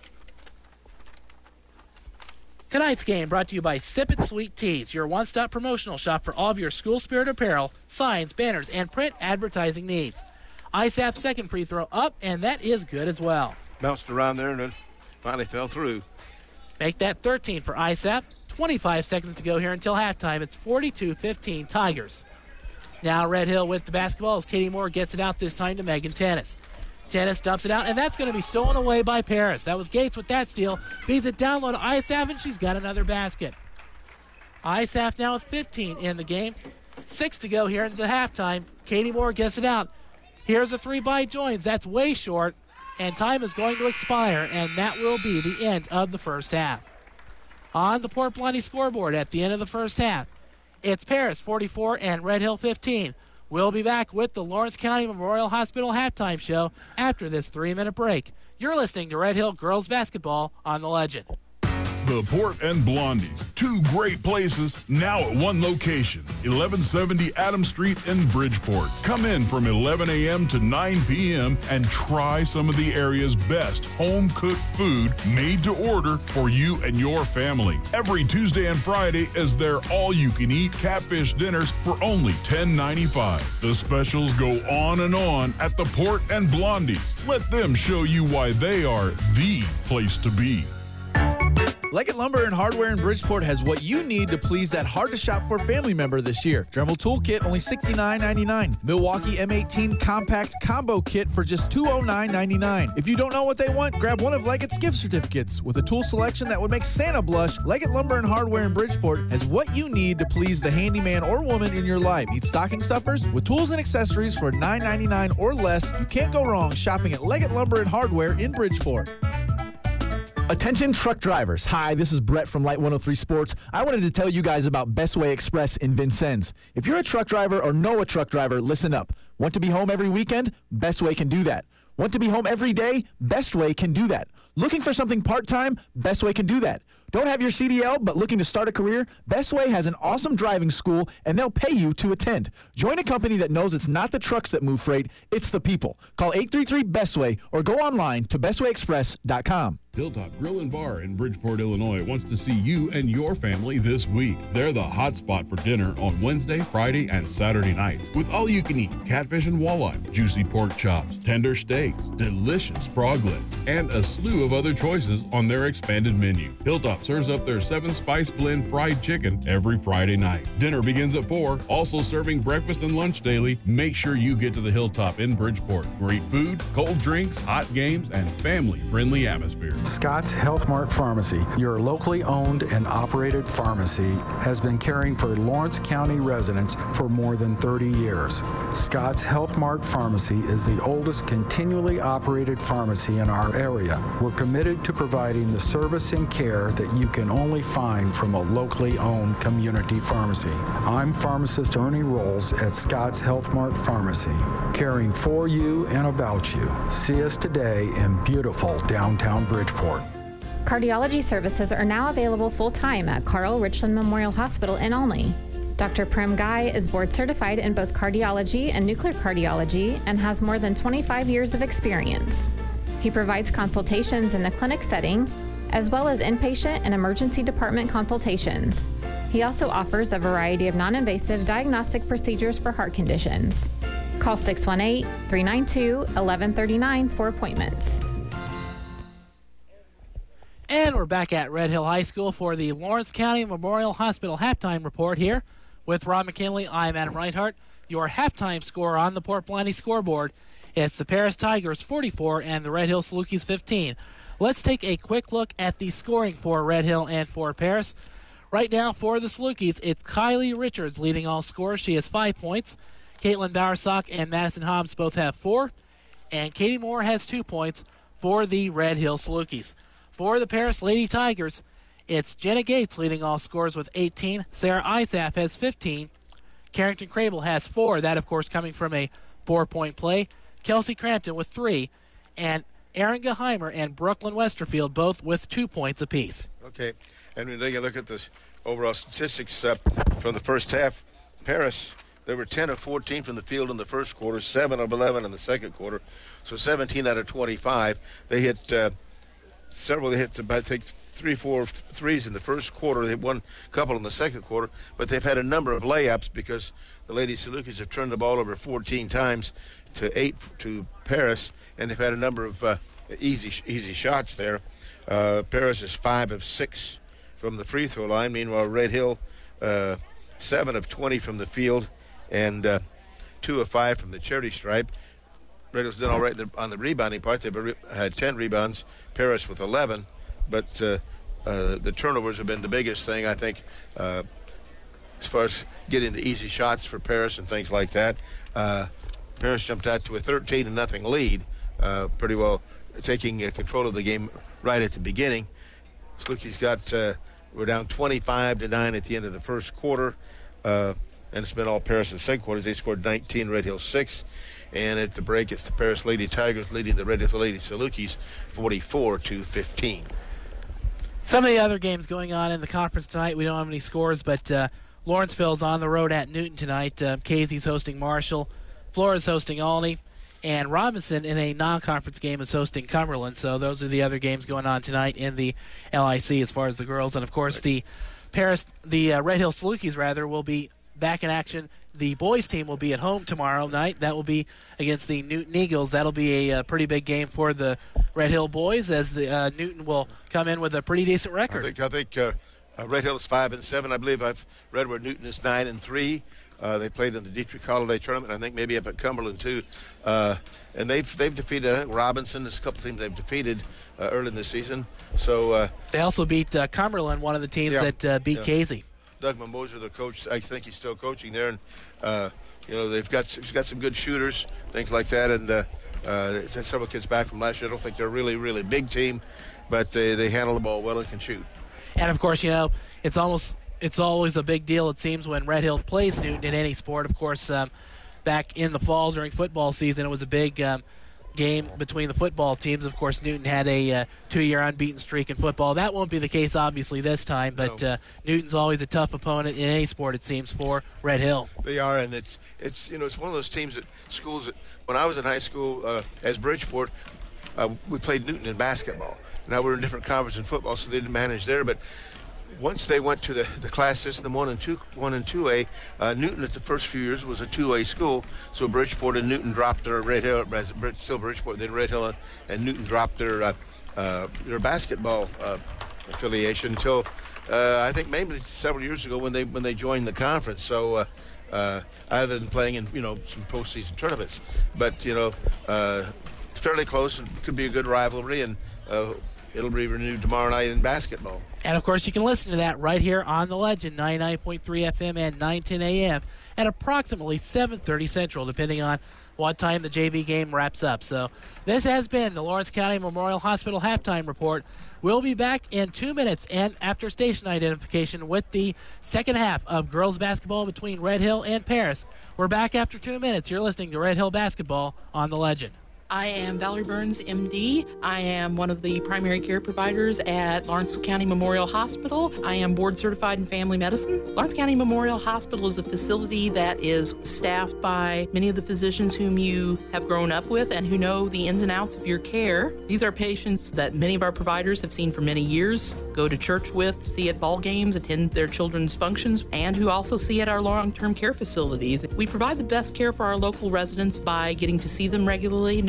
Tonight's game brought to you by Sip It Sweet Teas, your one-stop promotional shop for all of your school spirit apparel, signs, banners, and print advertising needs. Isaf's second free throw up, and that is good as well. Bounced around there and then finally fell through. Make that thirteen for Isaf. twenty-five seconds to go here until halftime. It's forty-two fifteen Tigers. Now Red Hill with the basketball as Katie Moore gets it out this time to Megan Tennis. Tennis dumps it out, and that's going to be stolen away by Paris. That was Gates with that steal. Feeds it down low to Isaf, and she's got another basket. Isaf now with fifteen in the game. Six to go here into the halftime. Katie Moore gets it out. Here's a three by Joins. That's way short, and time is going to expire, and that will be the end of the first half. On the Port Blundy scoreboard at the end of the first half, it's Paris forty-four and Red Hill fifteen. We'll be back with the Lawrence County Memorial Hospital halftime show after this three-minute break. You're listening to Red Hill Girls Basketball on The Legend. The Port and Blondies, two great places, now at one location, eleven seventy Adams Street in Bridgeport. Come in from eleven a.m. to nine p.m. and try some of the area's best home-cooked food made to order for you and your family. Every Tuesday and Friday is their all-you-can-eat catfish dinners for only ten ninety-five. The specials go on and on at the Port and Blondies. Let them show you why they are the place to be. Leggett Lumber and Hardware in Bridgeport has what you need to please that hard-to-shop-for family member this year. Dremel Toolkit, only sixty-nine ninety-nine. Milwaukee M eighteen Compact Combo Kit for just two oh nine ninety-nine. If you don't know what they want, grab one of Leggett's gift certificates. With a tool selection that would make Santa blush, Leggett Lumber and Hardware in Bridgeport has what you need to please the handyman or woman in your life. Need stocking stuffers? With tools and accessories for nine ninety-nine or less, you can't go wrong shopping at Leggett Lumber and Hardware in Bridgeport. Attention truck drivers. Hi, this is Brett from Light one oh three Sports. I wanted to tell you guys about Bestway Express in Vincennes. If you're a truck driver or know a truck driver, listen up. Want to be home every weekend? Bestway can do that. Want to be home every day? Bestway can do that. Looking for something part-time? Bestway can do that. Don't have your C D L but looking to start a career? Bestway has an awesome driving school and they'll pay you to attend. Join a company that knows it's not the trucks that move freight, it's the people. Call eight three three Bestway or go online to bestway express dot com. Hilltop Grill and Bar in Bridgeport, Illinois wants to see you and your family this week. They're the hot spot for dinner on Wednesday, Friday, and Saturday nights with all you can eat catfish and walleye, juicy pork chops, tender steaks, delicious frog legs, and a slew of other choices on their expanded menu. Hilltop serves up their seven spice blend fried chicken every Friday night. Dinner begins at four, also serving breakfast and lunch daily. Make sure you get to the Hilltop in Bridgeport. Great food, cold drinks, hot games, and family-friendly atmosphere. Scott's Health Mart Pharmacy, your locally owned and operated pharmacy, has been caring for Lawrence County residents for more than thirty years. Scott's Health Mart Pharmacy is the oldest continually operated pharmacy in our area. We're committed to providing the service and care that you can only find from a locally owned community pharmacy. I'm pharmacist Ernie Rolls at Scott's Health Mart Pharmacy, caring for you and about you. See us today in beautiful downtown Bridgeport. Cardiology services are now available full-time at Carl Richland Memorial Hospital in Olney. Doctor Prem Guy is board certified in both cardiology and nuclear cardiology and has more than twenty-five years of experience. He provides consultations in the clinic setting, as well as inpatient and emergency department consultations. He also offers a variety of non-invasive diagnostic procedures for heart conditions. Call six one eight, three nine two, one one three nine for appointments. And we're back at Red Hill High School for the Lawrence County Memorial Hospital halftime report here With Rob McKinley, I'm Adam Reinhart. Your halftime score on the Port Blindy scoreboard, it's the Paris Tigers forty-four and the Red Hill Salukis fifteen. Let's take a quick look at the scoring for Red Hill and for Paris. Right now for the Salukis, it's Kylie Richards leading all scores. She has five points. Caitlin Bowersock and Madison Hobbs both have four. And Katie Moore has two points for the Red Hill Salukis. For the Paris Lady Tigers, it's Jenna Gates leading all scores with eighteen. Sarah Isaf has fifteen. Carrington Crable has four. That, of course, coming from a four-point play. Kelsey Crampton with three. And Erin Geheimer and Brooklyn Westerfield both with two points apiece. Okay, and when they look at the overall statistics uh, from the first half, Paris, they were ten of fourteen from the field in the first quarter, seven of eleven in the second quarter, so seventeen out of twenty-five. They hit uh, several, they hit about, I think, three, four threes in the first quarter. They hit one couple in the second quarter, but they've had a number of layups because the Lady Salukis have turned the ball over fourteen times to eight to Paris, and they've had a number of uh, easy easy shots there. Uh, Paris is five of six from the free throw line. Meanwhile, Red Hill, uh, seven of twenty from the field, and uh, two of five from the charity stripe. Red Hill's done all right on the rebounding part. They've had ten rebounds. Paris with eleven, but uh, uh, the turnovers have been the biggest thing, I think, uh, as far as getting the easy shots for Paris and things like that. Uh, Paris jumped out to a thirteen to nothing lead, uh, pretty well taking uh, control of the game right at the beginning. Salukis got uh, we're down twenty-five to nine at the end of the first quarter, uh, and it's been all Paris in the second quarter. They scored nineteen, Red Hill six, and at the break, it's the Paris Lady Tigers leading the Red Hill Lady Salukis forty-four to fifteen. Some of the other games going on in the conference tonight, we don't have any scores, but uh, Lawrenceville's on the road at Newton tonight. Uh, Casey's hosting Marshall. Florida's hosting Albany, and Robinson in a non-conference game is hosting Cumberland. So those are the other games going on tonight in the L I C as far as the girls. And of course, right. the Paris, the uh, Red Hill Salukis rather, will be back in action. The boys team will be at home tomorrow night. That will be against the Newton Eagles. That'll be a, a pretty big game for the Red Hill boys, as the uh, Newton will come in with a pretty decent record. I think, I think uh, uh, Red Hill is five and seven. I believe I've read where Newton is nine and three. Uh, they played in the Dietrich Holiday Tournament, I think maybe up at Cumberland too. Uh, and they've they've defeated, I think, Robinson. There's a couple teams they've defeated uh, early in the season. So uh, they also beat uh, Cumberland, one of the teams yeah, that uh, beat yeah. Casey. Doug Mimosa, their coach, I think he's still coaching there, and uh, you know they've got he's got some good shooters, things like that, and uh, uh, several kids back from last year. I don't think they're a really really big team, but they they handle the ball well and can shoot. And of course, you know it's almost. It's always a big deal, it seems, when Red Hill plays Newton in any sport. Of course, um, back in the fall during football season, it was a big um, game between the football teams. Of course, Newton had a uh, two-year unbeaten streak in football. That won't be the case, obviously, this time, but no. uh, Newton's always a tough opponent in any sport, it seems, for Red Hill. They are, and it's, it's you know, it's one of those teams that schools that, when I was in high school uh, as Bridgeport, uh, we played Newton in basketball. Now we're in different conference in football, so they didn't manage there, but once they went to the, the class system one and two, one and two A, uh, Newton at the first few years was a two A school. So Bridgeport and Newton dropped their Red Hill, still Bridgeport, then Red Hill, and Newton dropped their uh, uh, their basketball uh, affiliation until uh, I think maybe several years ago when they when they joined the conference. So uh, uh, other than playing in you know some postseason tournaments, but you know uh, fairly close and could be a good rivalry, and uh, it'll be renewed tomorrow night in basketball. And, of course, you can listen to that right here on The Legend, ninety-nine point three F M and nine ten A M at approximately seven thirty Central, depending on what time the J V game wraps up. So this has been the Lawrence County Memorial Hospital Halftime Report. We'll be back in two minutes and after station identification with the second half of girls basketball between Red Hill and Paris. We're back after two minutes. You're listening to Red Hill Basketball on The Legend. I am Valerie Burns, M D. I am one of the primary care providers at Lawrence County Memorial Hospital. I am board certified in family medicine. Lawrence County Memorial Hospital is a facility that is staffed by many of the physicians whom you have grown up with and who know the ins and outs of your care. These are patients that many of our providers have seen for many years, go to church with, see at ball games, attend their children's functions, and who also see at our long-term care facilities. We provide the best care for our local residents by getting to see them regularly, know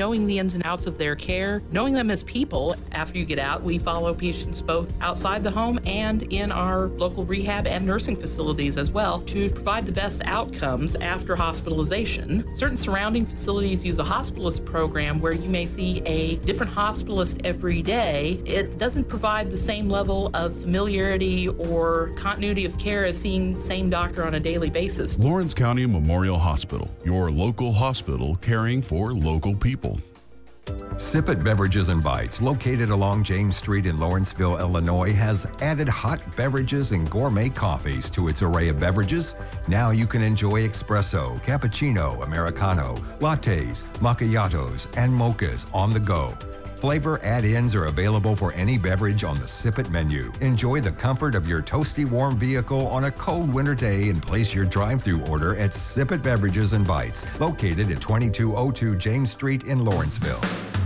knowing the ins and outs of their care, knowing them as people. After you get out, we follow patients both outside the home and in our local rehab and nursing facilities as well to provide the best outcomes after hospitalization. Certain surrounding facilities use a hospitalist program where you may see a different hospitalist every day. It doesn't provide the same level of familiarity or continuity of care as seeing the same doctor on a daily basis. Lawrence County Memorial Hospital, your local hospital caring for local people. Sip It Beverages and Bites, located along James Street in Lawrenceville, Illinois, has added hot beverages and gourmet coffees to its array of beverages. Now you can enjoy espresso, cappuccino, americano, lattes, macchiatos, and mochas on the go. Flavor add-ins are available for any beverage on the Sip It menu. Enjoy the comfort of your toasty warm vehicle on a cold winter day and place your drive-through order at Sip It Beverages and Bites, located at twenty-two oh two James Street in Lawrenceville.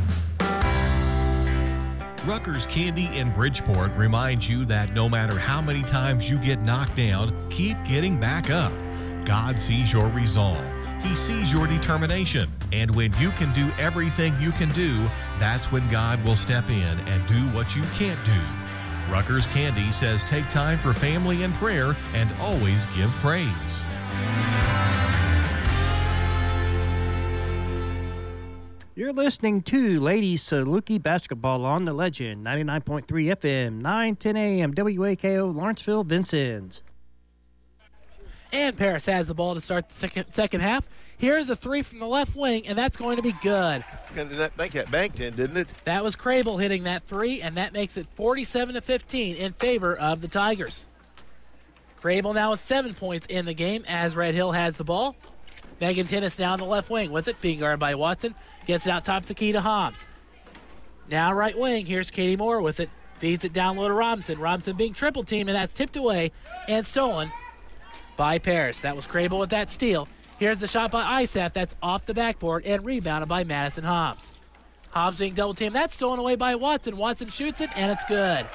Rutgers Candy in Bridgeport reminds you that no matter how many times you get knocked down, keep getting back up. God sees your resolve. He sees your determination. And when you can do everything you can do, that's when God will step in and do what you can't do. Rutgers Candy says take time for family and prayer and always give praise. You're listening to Ladies Saluki Basketball on the Legend, ninety-nine point three F M, nine ten A M, W A K O, Lawrenceville, Vincennes. And Paris has the ball to start the second, second half. Here's a three from the left wing, and that's going to be good. That bank that banked in, didn't it? That was Crable hitting that three, and that makes it forty-seven to fifteen in favor of the Tigers. Crable now with seven points in the game as Red Hill has the ball. Megan Tennis now on the left wing with it, being guarded by Watson. Gets it out top of the key to Hobbs. Now right wing, here's Katie Moore with it. Feeds it down low to Robinson. Robinson being triple teamed, and that's tipped away and stolen by Paris. That was Crable with that steal. Here's the shot by Isaf. That's off the backboard and rebounded by Madison Hobbs. Hobbs being double teamed. That's stolen away by Watson. Watson shoots it, and it's good.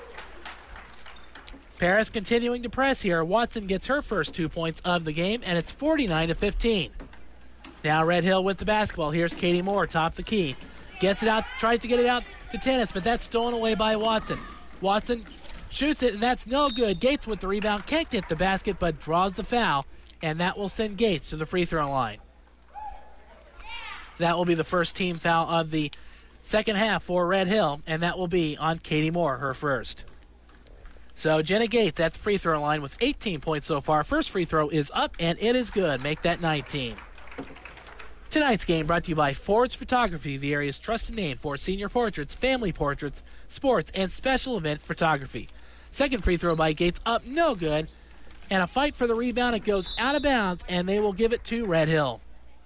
Paris continuing to press here. Watson gets her first two points of the game, and it's forty-nine to fifteen. Now Red Hill with the basketball. Here's Katie Moore, top the key. Gets it out, tries to get it out to Tennis, but that's stolen away by Watson. Watson shoots it, and that's no good. Gates with the rebound. Can't get the basket, but draws the foul, and that will send Gates to the free throw line. That will be the first team foul of the second half for Red Hill, and that will be on Katie Moore, her first. So Jenna Gates at the free throw line with eighteen points so far. First free throw is up, and it is good. Make that nineteen. Tonight's game brought to you by Ford's Photography, the area's trusted name for senior portraits, family portraits, sports, and special event photography. Second free throw by Gates up, no good. And a fight for the rebound. It goes out of bounds, and they will give it to Red Hill.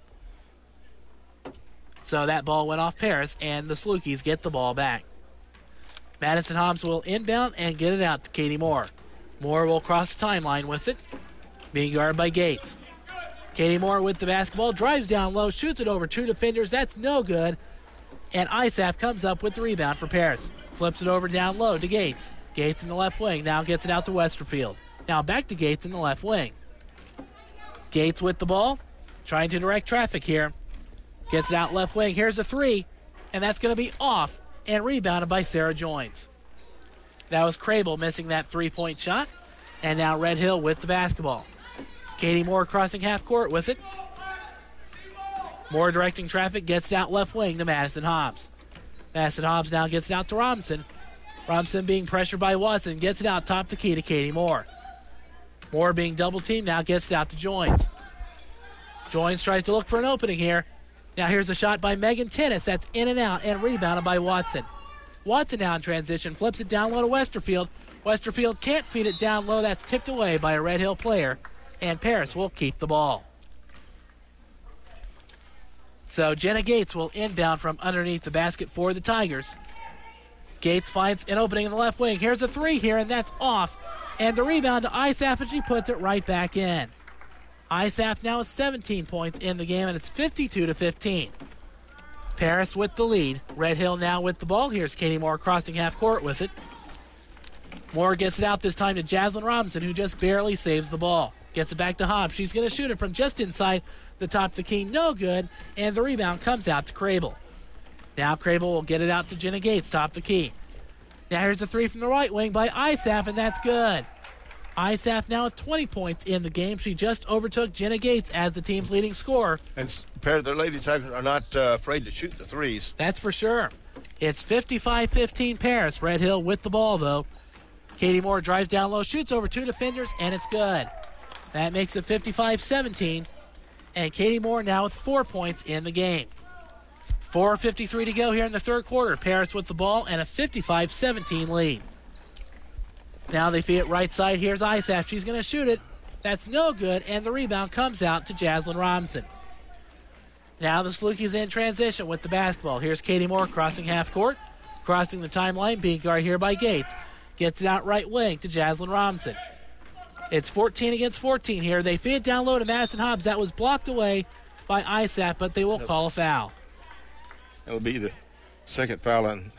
So that ball went off Paris, and the Salukis get the ball back. Madison Hobbs will inbound and get it out to Katie Moore. Moore will cross the timeline with it, being guarded by Gates. Katie Moore with the basketball, drives down low, shoots it over two defenders. That's no good. And Isaf comes up with the rebound for Paris. Flips it over down low to Gates. Gates in the left wing, now gets it out to Westerfield. Now back to Gates in the left wing. Gates with the ball, trying to direct traffic here. Gets it out left wing. Here's a three, and that's going to be off and rebounded by Sarah Joins. That was Crable missing that three-point shot, and now Red Hill with the basketball. Katie Moore crossing half court with it. Moore directing traffic, gets it out left wing to Madison Hobbs. Madison Hobbs now gets it out to Robinson. Robinson being pressured by Watson, gets it out top the key to Katie Moore. Moore being double teamed, now gets it out to Joins. Joins tries to look for an opening here. Now here's a shot by Megan Tennis. That's in and out and rebounded by Watson. Watson now in transition, flips it down low to Westerfield. Westerfield can't feed it down low. That's tipped away by a Red Hill player, and Paris will keep the ball. So Jenna Gates will inbound from underneath the basket for the Tigers. Gates finds an opening in the left wing. Here's a three here, and that's off. And the rebound to Isaf, and she puts it right back in. Isaf now with seventeen points in the game, and it's fifty-two to fifteen. Paris with the lead. Red Hill now with the ball. Here's Katie Moore crossing half court with it. Moore gets it out this time to Jaslyn Robinson, who just barely saves the ball. Gets it back to Hobbs. She's going to shoot it from just inside the top of the key. No good. And the rebound comes out to Crable. Now Crable will get it out to Jenna Gates, top the key. Now here's a three from the right wing by Isaf, and that's good. Isaf now with twenty points in the game. She just overtook Jenna Gates as the team's leading scorer. And their Lady Tigers are not uh, afraid to shoot the threes. That's for sure. It's fifty-five fifteen Paris. Red Hill with the ball, though. Katie Moore drives down low, shoots over two defenders, and it's good. That makes it fifty-five seventeen. And Katie Moore now with four points in the game. four fifty-three to go here in the third quarter. Paris with the ball and a fifty-five seventeen lead. Now they feed it right side. Here's Isaf. She's going to shoot it. That's no good, and the rebound comes out to Jaslyn Robinson. Now the Salukis in transition with the basketball. Here's Katie Moore crossing half court. Crossing the timeline, being guarded here by Gates. Gets it out right wing to Jaslyn Robinson. It's fourteen against fourteen here. They feed it down low to Madison Hobbs. That was blocked away by Isaf, but they will call a foul. It'll be the second foul on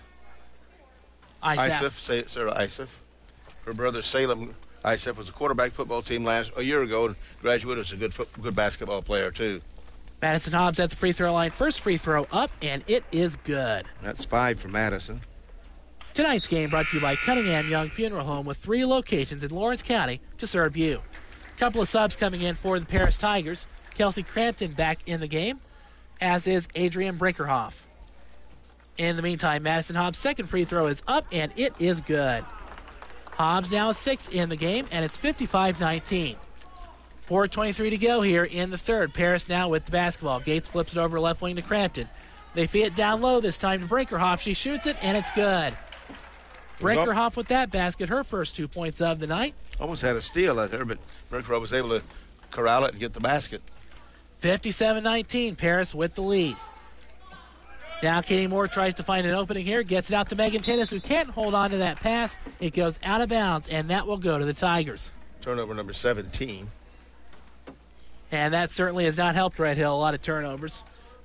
Isaf, Sarah Isaf. Her brother Salem Isaf was a quarterback football team last a year ago and graduated as a good foot, good basketball player too. Madison Hobbs at the free throw line. First free throw up, and it is good. That's five for Madison. Tonight's game brought to you by Cunningham Young Funeral Home with three locations in Lawrence County to serve you. A couple of subs coming in for the Paris Tigers. Kelsey Crampton back in the game, as is Adrian Brinkerhoff. In the meantime, Madison Hobbs' second free throw is up, and it is good. Hobbs now six in the game, and it's fifty-five nineteen. four twenty-three to go here in the third. Paris now with the basketball. Gates flips it over left wing to Crampton. They feed it down low this time to Brinkerhoff. She shoots it, and it's good. Brinkerhoff with that basket, her first two points of the night. Almost had a steal out there, but Brinkerhoff was able to corral it and get the basket. fifty-seven nineteen, Paris with the lead. Now Katie Moore tries to find an opening here, gets it out to Megan Tennis, who can't hold on to that pass. It goes out of bounds, and that will go to the Tigers. Turnover number seventeen. And that certainly has not helped Red Hill, a lot of turnovers.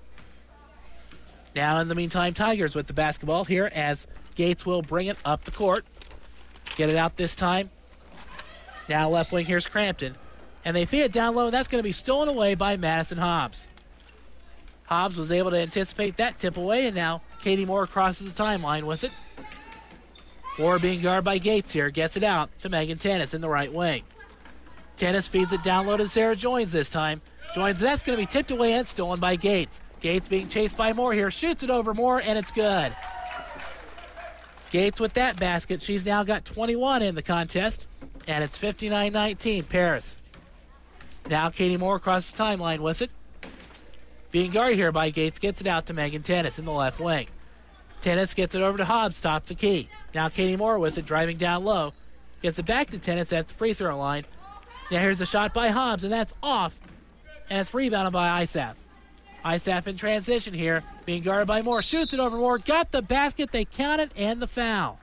Now in the meantime, Tigers with the basketball here as Gates will bring it up the court. Get it out this time. Now left wing, here's Crampton. And they feed it down low, and that's going to be stolen away by Madison Hobbs. Hobbs was able to anticipate that tip away, and now Katie Moore crosses the timeline with it. Moore being guarded by Gates here, gets it out to Megan Tennis in the right wing. Tennis feeds it down low to Sarah Joins this time. Joins, that's going to be tipped away and stolen by Gates. Gates being chased by Moore here, shoots it over Moore, and it's good. Gates with that basket. She's now got twenty-one in the contest, and it's fifty-nine nineteen, Paris. Now Katie Moore crosses the timeline with it. Being guarded here by Gates, gets it out to Megan Tennis in the left wing. Tennis gets it over to Hobbs, top the key. Now Katie Moore with it, driving down low. Gets it back to Tennis at the free throw line. Now here's a shot by Hobbs, and that's off. And it's rebounded by Isaf. Isaf in transition here, being guarded by Moore. Shoots it over Moore, got the basket, they count it, and the foul.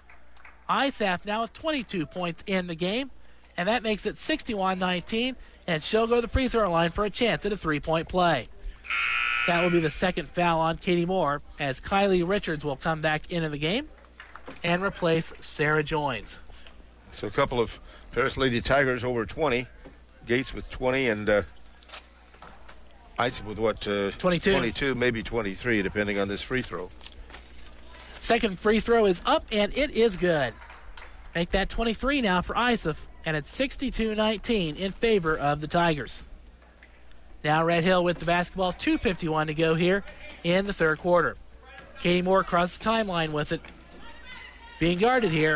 Isaf now with twenty-two points in the game, and that makes it sixty-one nineteen, and she'll go to the free throw line for a chance at a three-point play. That will be the second foul on Katie Moore, as Kylie Richards will come back into the game and replace Sarah Joins. So a couple of Paris Lady Tigers over twenty. Gates with twenty, and uh, Isaac with what? Uh, twenty-two. twenty-two, maybe twenty-three, depending on this free throw. Second free throw is up, and it is good. Make that twenty-three now for Isaf, and it's sixty-two nineteen in favor of the Tigers. Now Red Hill with the basketball, two fifty-one to go here in the third quarter. Katie Moore crosses the timeline with it. Being guarded here.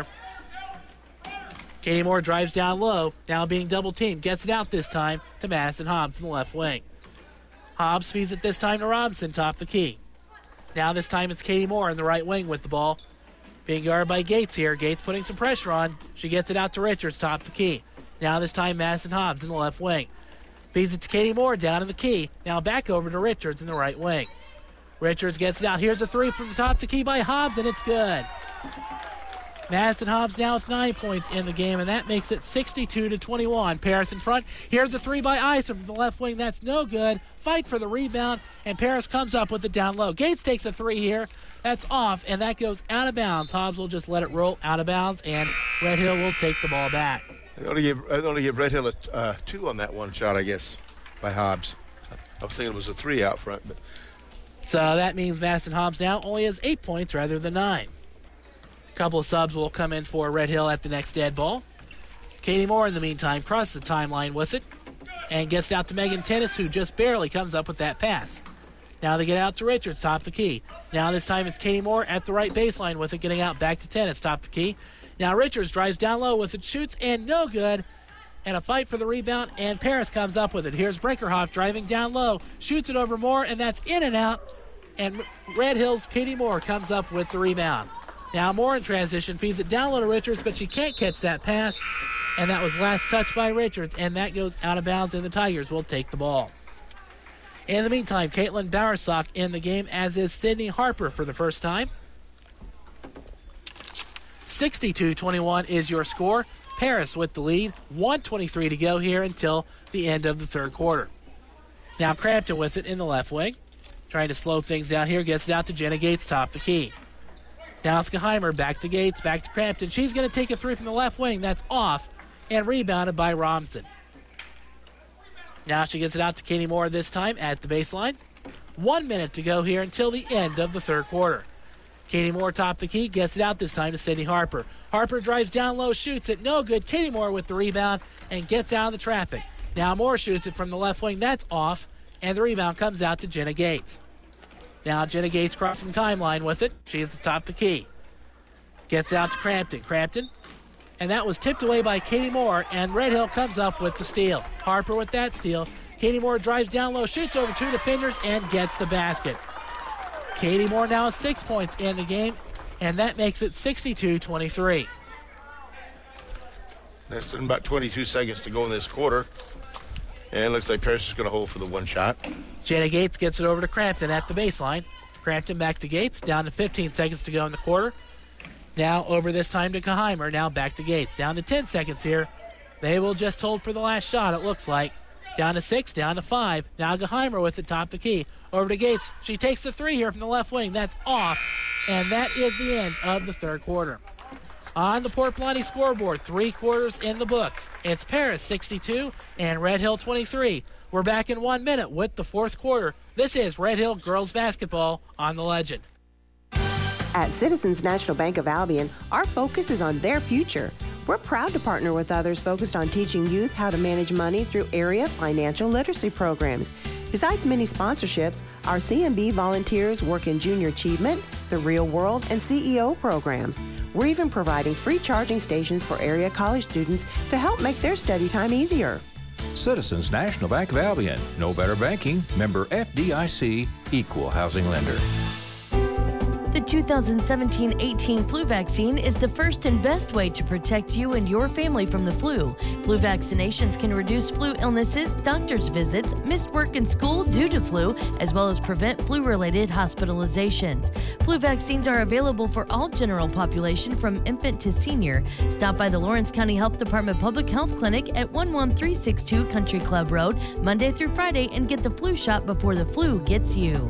Katie Moore drives down low, now being double teamed. Gets it out this time to Madison Hobbs in the left wing. Hobbs feeds it this time to Robinson, top the key. Now this time it's Katie Moore in the right wing with the ball. Being guarded by Gates here. Gates putting some pressure on. She gets it out to Richards, top the key. Now this time Madison Hobbs in the left wing. Feeds it to Katie Moore down in the key. Now back over to Richards in the right wing. Richards gets it out. Here's a three from the top of the key by Hobbs, and it's good. Madison Hobbs now with nine points in the game, and that makes it sixty-two to twenty-one. Paris in front. Here's a three by Isom from the left wing. That's no good. Fight for the rebound, and Paris comes up with it down low. Gates takes a three here. That's off, and that goes out of bounds. Hobbs will just let it roll out of bounds, and Red Hill will take the ball back. I only give, I only give Red Hill a uh, two on that one shot, I guess, by Hobbs. I was thinking it was a three out front, but So that means Madison Hobbs now only has eight points rather than nine. A couple of subs will come in for Red Hill at the next dead ball. Katie Moore, in the meantime, crosses the timeline with it and gets it out to Megan Tennis, who just barely comes up with that pass. Now they get out to Richards, top the key. Now this time it's Katie Moore at the right baseline with it, getting out back to Tennis, top the key. Now Richards drives down low with it, shoots, and no good. And a fight for the rebound, and Paris comes up with it. Here's Brinkerhoff driving down low, shoots it over Moore, and that's in and out. And Red Hills' Katie Moore comes up with the rebound. Now Moore in transition feeds it down low to Richards, but she can't catch that pass. And that was last touched by Richards, and that goes out of bounds, and the Tigers will take the ball. In the meantime, Caitlin Bowersock in the game, as is Sydney Harper for the first time. sixty-two twenty-one is your score. Paris with the lead. one twenty-three to go here until the end of the third quarter. Now Crampton with it in the left wing. Trying to slow things down here. Gets it out to Jenna Gates, top the key. Now it's Geheimer, back to Gates, back to Crampton. She's going to take a three from the left wing. That's off and rebounded by Robinson. Now she gets it out to Katie Moore this time at the baseline. One minute to go here until the end of the third quarter. Katie Moore top the key, gets it out this time to Sydney Harper. Harper drives down low, shoots it, no good. Katie Moore with the rebound and gets out of the traffic. Now Moore shoots it from the left wing, that's off, and the rebound comes out to Jenna Gates. Now Jenna Gates crossing timeline with it. She's the top of the key. Gets it out to Crampton. Crampton, and that was tipped away by Katie Moore, and Red Hill comes up with the steal. Harper with that steal. Katie Moore drives down low, shoots over two defenders, and gets the basket. Katie Moore now has six points in the game, and that makes it sixty-two twenty-three. Less than about twenty-two seconds to go in this quarter. And looks like Paris is going to hold for the one shot. Jenna Gates gets it over to Crampton at the baseline. Crampton back to Gates, down to fifteen seconds to go in the quarter. Now over this time to Geheimer, now back to Gates. Down to ten seconds here. They will just hold for the last shot, it looks like. Down to six, down to five. Now Geheimer with the top of the key. Over to Gates. She takes the three here from the left wing. That's off. And that is the end of the third quarter. On the Port Bluntey scoreboard, three quarters in the books. It's Paris sixty-two and Red Hill twenty-three. We're back in one minute with the fourth quarter. This is Red Hill girls basketball on the Legend. At Citizens National Bank of Albion, our focus is on their future. We're proud to partner with others focused on teaching youth how to manage money through area financial literacy programs. Besides many sponsorships, our C M B volunteers work in junior achievement, the real world, and C E O programs. We're even providing free charging stations for area college students to help make their study time easier. Citizens National Bank of Albion. No better banking. Member F D I C. Equal housing lender. The two thousand seventeen eighteen flu vaccine is the first and best way to protect you and your family from the flu. Flu vaccinations can reduce flu illnesses, doctor's visits, missed work and school due to flu, as well as prevent flu-related hospitalizations. Flu vaccines are available for all general population from infant to senior. Stop by the Lawrence County Health Department Public Health Clinic at one one three six two Country Club Road, Monday through Friday, and get the flu shot before the flu gets you.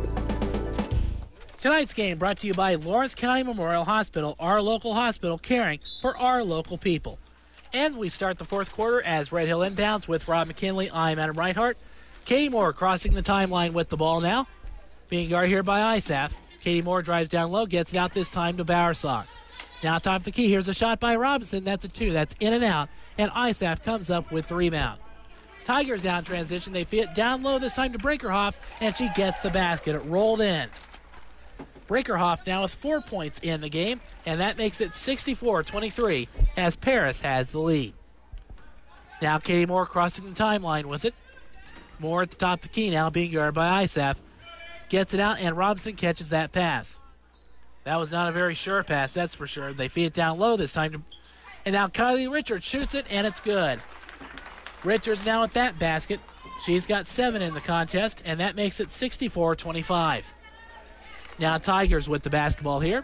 Tonight's game brought to you by Lawrence County Memorial Hospital, our local hospital caring for our local people. And we start the fourth quarter as Red Hill inbounds with Rob McKinley. I'm Adam Reinhart. Katie Moore crossing the timeline with the ball now. Being guarded here by I S A F. Katie Moore drives down low, gets it out this time to Bowersock. Now top of the key. Here's a shot by Robinson. That's a two. That's in and out. And I S A F comes up with the rebound. Tigers down transition. They feed it down low this time to Brinkerhoff, and she gets the basket. It rolled in. Brinkerhoff now with four points in the game, and that makes it sixty-four twenty-three as Paris has the lead. Now Katie Moore crossing the timeline with it. Moore at the top of the key now, being guarded by I S A F. Gets it out, and Robinson catches that pass. That was not a very sure pass, that's for sure. They feed it down low this time. To, and now Kylie Richards shoots it, and it's good. Richards now at that basket. She's got seven in the contest, and that makes it sixty-four twenty-five. Now Tigers with the basketball here.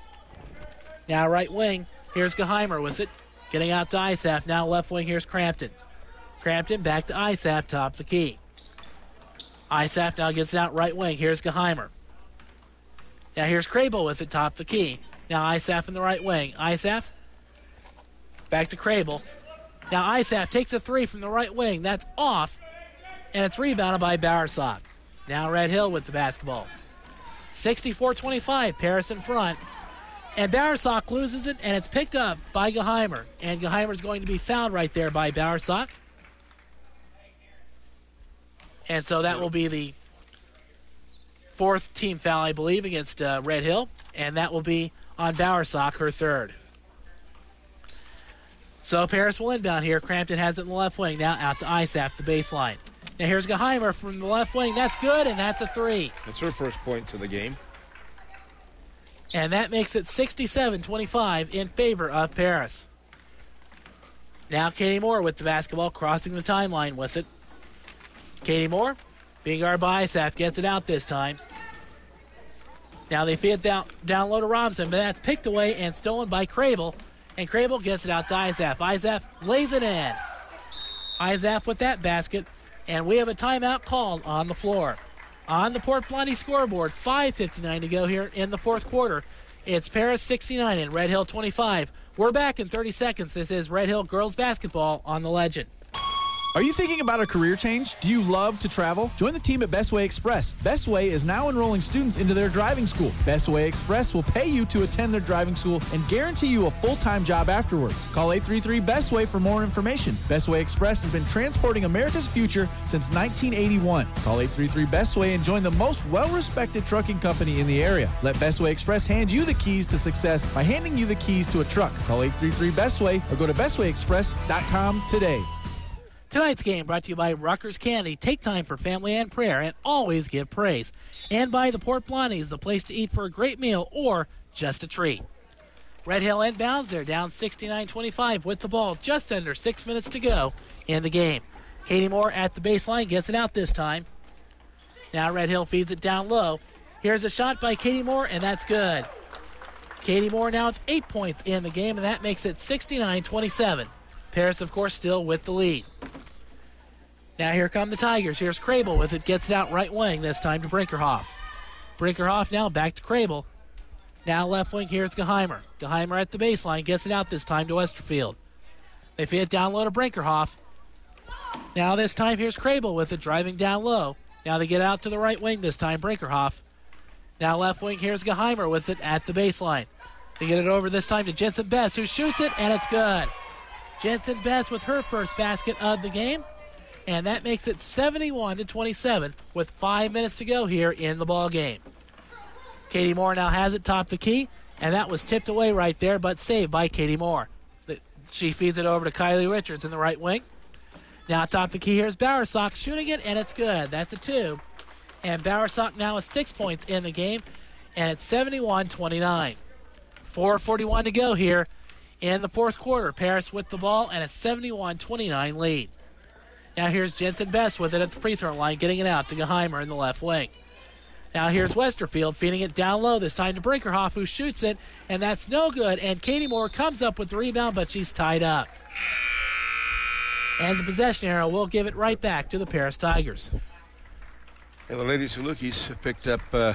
Now right wing, here's Geheimer with it. Getting out to I S A F. Now left wing, here's Crampton. Crampton back to I S A F, top of the key. I S A F now gets it out right wing. Here's Geheimer. Now here's Crable with it, top of the key. Now I S A F in the right wing. I S A F back to Crable. Now I S A F takes a three from the right wing. That's off, and it's rebounded by Bowersock. Now Red Hill with the basketball. sixty-four twenty-five, Paris in front. And Bowersock loses it, and it's picked up by Geheimer. And Geheimer's going to be fouled right there by Bowersock. And so that will be the fourth team foul, I believe, against uh, Red Hill. And that will be on Bowersock, her third. So Paris will inbound here. Crampton has it in the left wing. Now out to Isaf, the baseline. Now here's Geheimer from the left wing. That's good, and that's a three. That's her first points of the game. And that makes it sixty-seven twenty-five in favor of Paris. Now Katie Moore with the basketball, crossing the timeline with it. Katie Moore, being guarded by Isaf, gets it out this time. Now they feed it down, down low to Robinson, but that's picked away and stolen by Crable. And Crable gets it out to Isaf. Isaf lays it in. Isaf with that basket. And we have a timeout called on the floor. On the Port Blundy scoreboard, five fifty-nine to go here in the fourth quarter. It's Paris sixty-nine and Red Hill twenty-five. We're back in thirty seconds. This is Red Hill girls basketball on the Legend. Are you thinking about a career change? Do you love to travel? Join the team at Bestway Express. Bestway is now enrolling students into their driving school. Bestway Express will pay you to attend their driving school and guarantee you a full-time job afterwards. Call eight three three Bestway for more information. Bestway Express has been transporting America's future since nineteen eighty-one. Call eight three three Bestway and join the most well-respected trucking company in the area. Let Bestway Express hand you the keys to success by handing you the keys to a truck. Call eight three three Bestway or go to bestway express dot com today. Tonight's game brought to you by Rutgers Candy. Take time for family and prayer and always give praise. And by the Port Blondies, the place to eat for a great meal or just a treat. Red Hill inbounds. They're down sixty-nine twenty-five with the ball. Just under six minutes to go in the game. Katie Moore at the baseline gets it out this time. Now Red Hill feeds it down low. Here's a shot by Katie Moore, and that's good. Katie Moore now with eight points in the game, and that makes it sixty-nine twenty-seven. Paris, of course, still with the lead. Now here come the Tigers. Here's Crable with it. Gets it out right wing this time to Brinkerhoff. Brinkerhoff now back to Crable. Now left wing. Here's Geheimer. Geheimer at the baseline. Gets it out this time to Westerfield. They feed it down low to Brinkerhoff. Now this time here's Crable with it. Driving down low. Now they get out to the right wing this time. Brinkerhoff. Now left wing. Here's Geheimer with it at the baseline. They get it over this time to Jensen Best, who shoots it, and it's good. Jensen Best with her first basket of the game. And that makes it seventy-one to twenty-seven with five minutes to go here in the ball game. Katie Moore now has it top the key, and that was tipped away right there, but saved by Katie Moore. She feeds it over to Kylie Richards in the right wing. Now top the key, here's Bowersock shooting it, and it's good. That's a two. And Bowersock now with six points in the game, and it's seventy-one twenty-nine. four forty-one to go here in the fourth quarter. Paris with the ball and a seventy-one twenty-nine lead. Now here's Jensen Best with it at the free throw line, getting it out to Geheimer in the left wing. Now here's Westerfield feeding it down low, this time to Brinkerhoff, who shoots it, and that's no good. And Katie Moore comes up with the rebound, but she's tied up. And the possession arrow will give it right back to the Paris Tigers. And the Lady Salukis have picked up uh,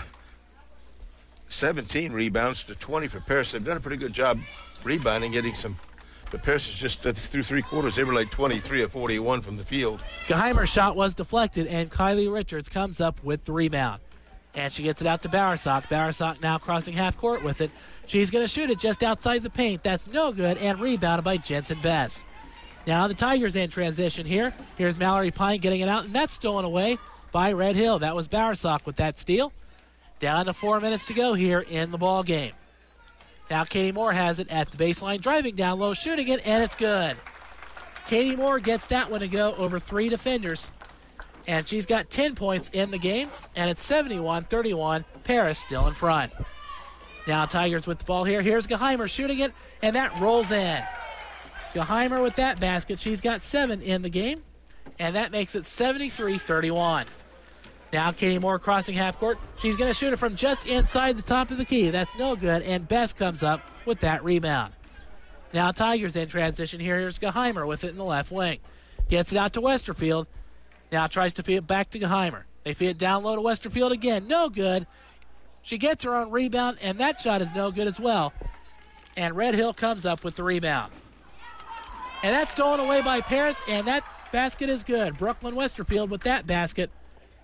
seventeen rebounds to twenty for Paris. They've done a pretty good job rebounding, getting some. But Paris is just uh, through three quarters. They were like twenty-three of forty-one from the field. Geheimer's shot was deflected, and Kylie Richards comes up with the rebound. And she gets it out to Bowersock. Bowersock now crossing half court with it. She's going to shoot it just outside the paint. That's no good, and rebounded by Jensen Best. Now the Tigers in transition here. Here's Mallory Pine getting it out, and that's stolen away by Red Hill. That was Bowersock with that steal. Down to four minutes to go here in the ball game. Now Katie Moore has it at the baseline, driving down low, shooting it, and it's good. Katie Moore gets that one to go over three defenders. And she's got ten points in the game, and it's seventy-one thirty-one. Paris still in front. Now Tigers with the ball here. Here's Geheimer shooting it, and that rolls in. Geheimer with that basket. She's got seven in the game, and that makes it seventy-three thirty-one. Now Katie Moore crossing half court. She's going to shoot it from just inside the top of the key. That's no good, and Best comes up with that rebound. Now Tigers in transition here. Here's Geheimer with it in the left wing. Gets it out to Westerfield. Now tries to feed it back to Geheimer. They feed it down low to Westerfield again. No good. She gets her own rebound, and that shot is no good as well. And Red Hill comes up with the rebound. And that's stolen away by Paris, and that basket is good. Brooklyn Westerfield with that basket.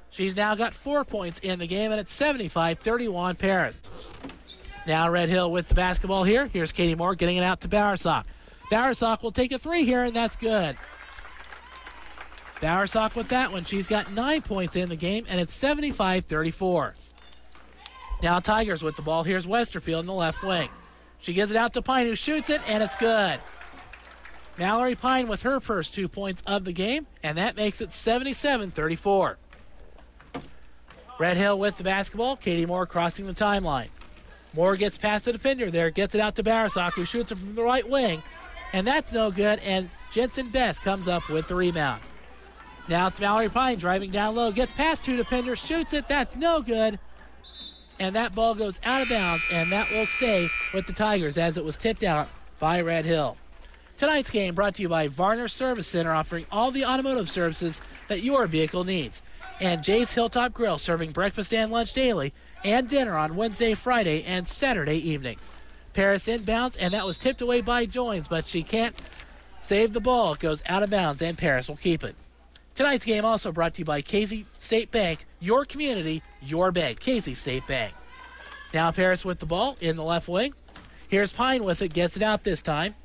She's now got four points in the game, and it's seventy-five thirty-one Paris. Now Red Hill with the basketball here. Here's Katie Moore getting it out to Bowersock. Bowersock will take a three here, and that's good. Bowersock with that one. She's got nine points in the game, and it's seventy-five thirty-four. Now Tigers with the ball. Here's Westerfield in the left wing. She gives it out to Pine, who shoots it, and it's good. Mallory Pine with her first two points of the game, and that makes it seventy-seven thirty-four. Red Hill with the basketball. Katie Moore crossing the timeline. Moore gets past the defender there, gets it out to Bowersock, who shoots it from the right wing, and that's no good, and Jensen Best comes up with the rebound. Now it's Mallory Pine driving down low, gets past two defenders, shoots it, that's no good, and that ball goes out of bounds, and that will stay with the Tigers as it was tipped out by Red Hill. Tonight's game brought to you by Varner Service Center, offering all the automotive services that your vehicle needs. And Jay's Hilltop Grill, serving breakfast and lunch daily, and dinner on Wednesday, Friday, and Saturday evenings. Paris inbounds, and that was tipped away by Joins, but she can't save the ball. It goes out of bounds, and Paris will keep it. Tonight's game also brought to you by Casey State Bank, your community, your bank. Casey State Bank. Now Paris with the ball in the left wing. Here's Pine with it, gets it out this time.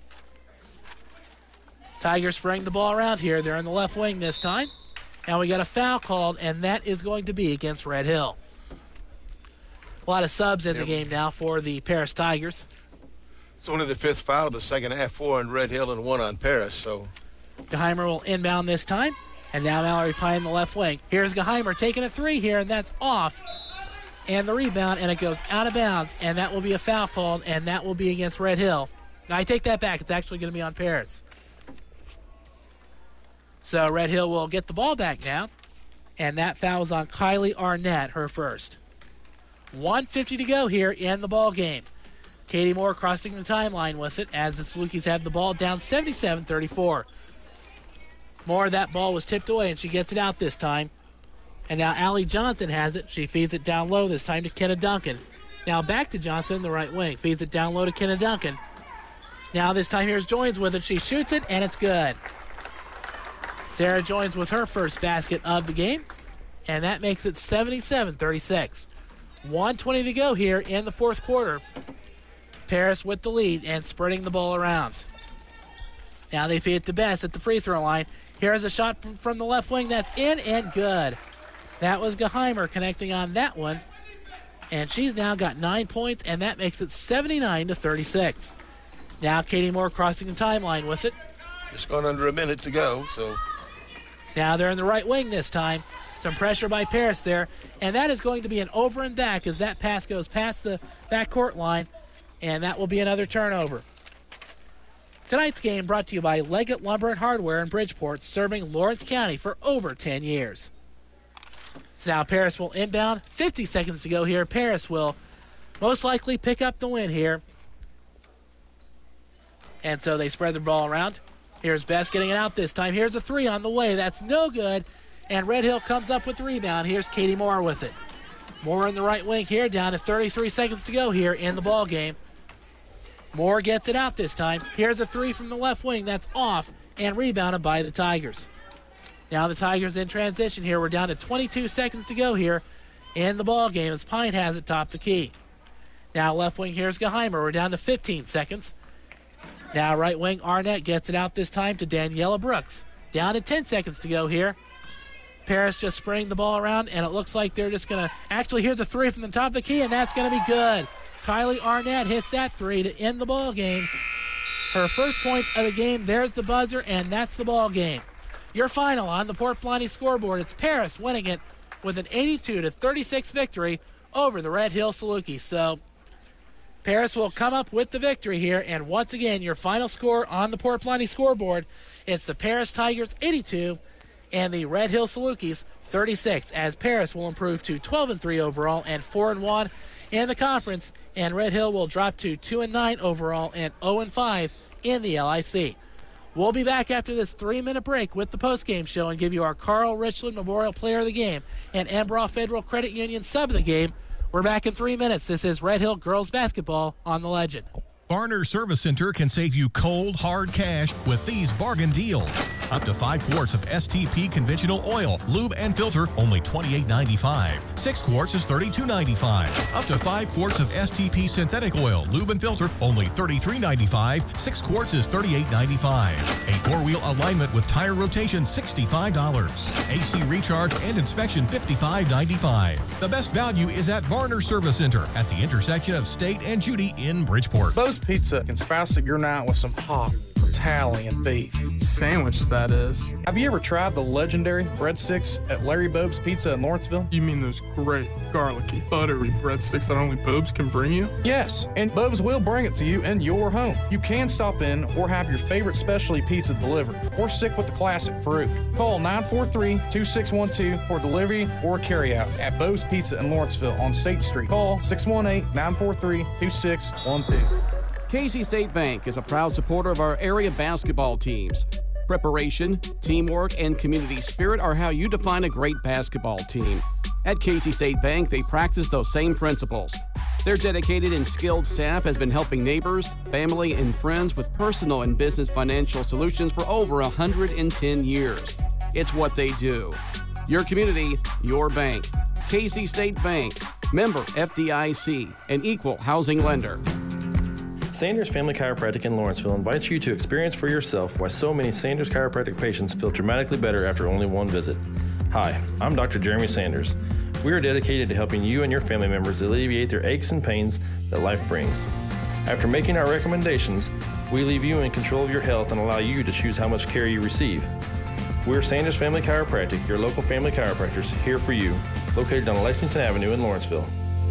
Tigers spraying the ball around here. They're in the left wing this time. And we got a foul called, and that is going to be against Red Hill. A lot of subs in the game now for the Paris Tigers. It's only the fifth foul of the second half, four on Red Hill and one on Paris. So Geheimer will inbound this time. And now Mallory Pine in the left wing. Here's Geheimer taking a three here, and that's off. And the rebound, and it goes out of bounds, and that will be a foul called, and that will be against Red Hill. Now, I take that back. It's actually going to be on Paris. So Red Hill will get the ball back now, and that foul is on Kylie Arnett, her first. one fifty to go here in the ball game. Katie Moore crossing the timeline with it as the Salukis have the ball down seventy-seven thirty-four. Moore, that ball was tipped away, and she gets it out this time. And now Allie Johnson has it. She feeds it down low this time to Kenna Duncan. Now back to Johnson in the right wing. Feeds it down low to Kenna Duncan. Now this time here's Joins with it. She shoots it, and it's good. Sarah Joins with her first basket of the game, and that makes it seventy-seven thirty-six. one twenty to go here in the fourth quarter. Paris with the lead and spreading the ball around. Now they feed it to Best at the free throw line. Here's a shot from, from the left wing that's in and good. That was Geheimer connecting on that one. And she's now got nine points, and that makes it seventy-nine to thirty-six. Now Katie Moore crossing the timeline with it. Just gone under a minute to go, so. Now they're in the right wing this time. Some pressure by Paris there. And that is going to be an over and back as that pass goes past the backcourt line. And that will be another turnover. Tonight's game brought to you by Leggett Lumber and Hardware in Bridgeport, serving Lawrence County for over ten years. So now Paris will inbound. fifty seconds to go here. Paris will most likely pick up the win here. And so they spread the ball around. Here's Best getting it out this time. Here's a three on the way. That's no good. And Red Hill comes up with the rebound. Here's Katie Moore with it. Moore in the right wing here, down to thirty-three seconds to go here in the ball game. Moore gets it out this time. Here's a three from the left wing. That's off and rebounded by the Tigers. Now the Tigers in transition here. We're down to twenty-two seconds to go here in the ball game as Pine has it top the key. Now left wing, here's Geheimer. We're down to fifteen seconds. Now right wing, Arnett gets it out this time to Daniela Brooks. Down to ten seconds to go here. Paris just spraying the ball around, and it looks like they're just going to... Actually, here's a three from the top of the key, and that's going to be good. Kylie Arnett hits that three to end the ball game. Her first points of the game. There's the buzzer, and that's the ball game. Your final on the Port Blarney scoreboard. It's Paris winning it with an eighty-two to thirty-six victory over the Red Hill Salukis. So Paris will come up with the victory here, and once again, your final score on the Port Blarney scoreboard, it's the Paris Tigers eighty-two and the Red Hill Salukis thirty-six, as Paris will improve to twelve and three overall and four and one in the conference, and Red Hill will drop to two and nine overall and oh and five in the L I C. We'll be back after this three-minute break with the postgame show and give you our Carl Richland Memorial Player of the Game and Embraw Federal Credit Union Sub of the Game. We're back in three minutes. This is Red Hill Girls Basketball on the Legend. Varner Service Center can save you cold, hard cash with these bargain deals. Up to five quarts of S T P conventional oil, lube and filter, only twenty-eight ninety-five. Six quarts is thirty-two ninety-five. Up to five quarts of S T P synthetic oil, lube and filter, only thirty-three ninety-five. Six quarts is thirty-eight ninety-five. A four-wheel alignment with tire rotation, sixty-five dollars. A C recharge and inspection, fifty-five ninety-five. The best value is at Varner Service Center at the intersection of State and Judy in Bridgeport. Bo's Pizza can spice up your night with some hot Italian beef. Sandwich, that is. Have you ever tried the legendary breadsticks at Larry Bob's Pizza in Lawrenceville? You mean those great, garlicky, buttery breadsticks that only Bob's can bring you? Yes, and Bob's will bring it to you in your home. You can stop in or have your favorite specialty pizza delivered, or stick with the classic Farouk. Call nine four three, two six one two for delivery or carryout at Bob's Pizza in Lawrenceville on State Street. Call six one eight, nine four three, two six one two. Casey State Bank is a proud supporter of our area basketball teams. Preparation, teamwork, and community spirit are how you define a great basketball team. At Casey State Bank, they practice those same principles. Their dedicated and skilled staff has been helping neighbors, family, and friends with personal and business financial solutions for over one hundred ten years. It's what they do. Your community, your bank. Casey State Bank, member F D I C, an equal housing lender. Sanders Family Chiropractic in Lawrenceville invites you to experience for yourself why so many Sanders Chiropractic patients feel dramatically better after only one visit. Hi, I'm Doctor Jeremy Sanders. We are dedicated to helping you and your family members alleviate their aches and pains that life brings. After making our recommendations, we leave you in control of your health and allow you to choose how much care you receive. We're Sanders Family Chiropractic, your local family chiropractors, here for you, located on Lexington Avenue in Lawrenceville.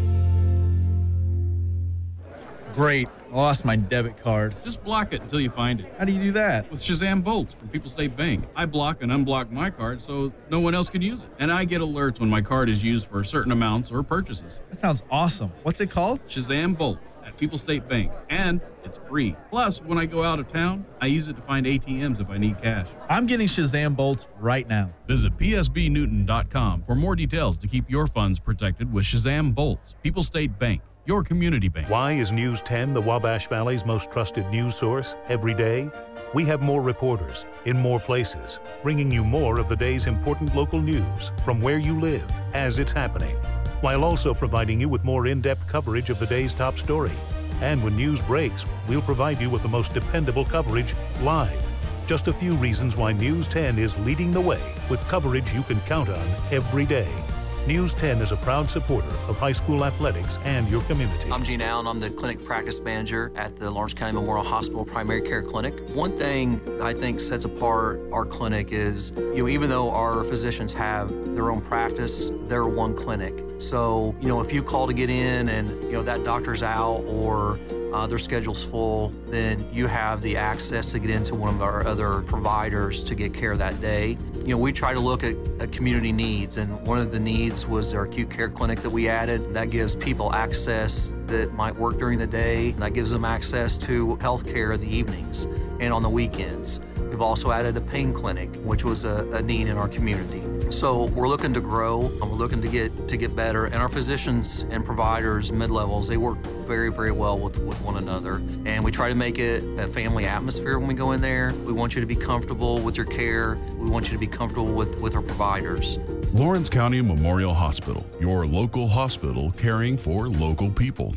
Great. I lost my debit card. Just block it until you find it. How do you do that? With Shazam Bolts from People State Bank. I block and unblock my card so no one else can use it. And I get alerts when my card is used for certain amounts or purchases. That sounds awesome. What's it called? Shazam Bolts at People State Bank. And it's free. Plus, when I go out of town, I use it to find A T Ms if I need cash. I'm getting Shazam Bolts right now. Visit P S B Newton dot com for more details to keep your funds protected with Shazam Bolts. People State Bank. Your community bank. Why is News ten the Wabash Valley's most trusted news source every day? We have more reporters in more places, bringing you more of the day's important local news from where you live as it's happening, while also providing you with more in-depth coverage of the day's top story. And when news breaks, we'll provide you with the most dependable coverage live. Just a few reasons why News ten is leading the way with coverage you can count on every day. News ten is a proud supporter of high school athletics and your community. I'm Gene Allen. I'm the clinic practice manager at the Lawrence County Memorial Hospital Primary Care Clinic. One thing I think sets apart our clinic is, you know, even though our physicians have their own practice, they're one clinic. So, you know, if you call to get in and, you know, that doctor's out or uh, their schedule's full, then you have the access to get into one of our other providers to get care that day. You know, we try to look at, at community needs, and one of the needs was our acute care clinic that we added. That gives people access that might work during the day, and that gives them access to health care in the evenings and on the weekends. We've also added a pain clinic, which was a, a need in our community. So we're looking to grow, and we're looking to get to get better, and our physicians and providers, mid-levels, they work very, very well with, with one another. And we try to make it a family atmosphere when we go in there. We want you to be comfortable with your care. We want you to be comfortable with, with our providers. Lawrence County Memorial Hospital, your local hospital caring for local people.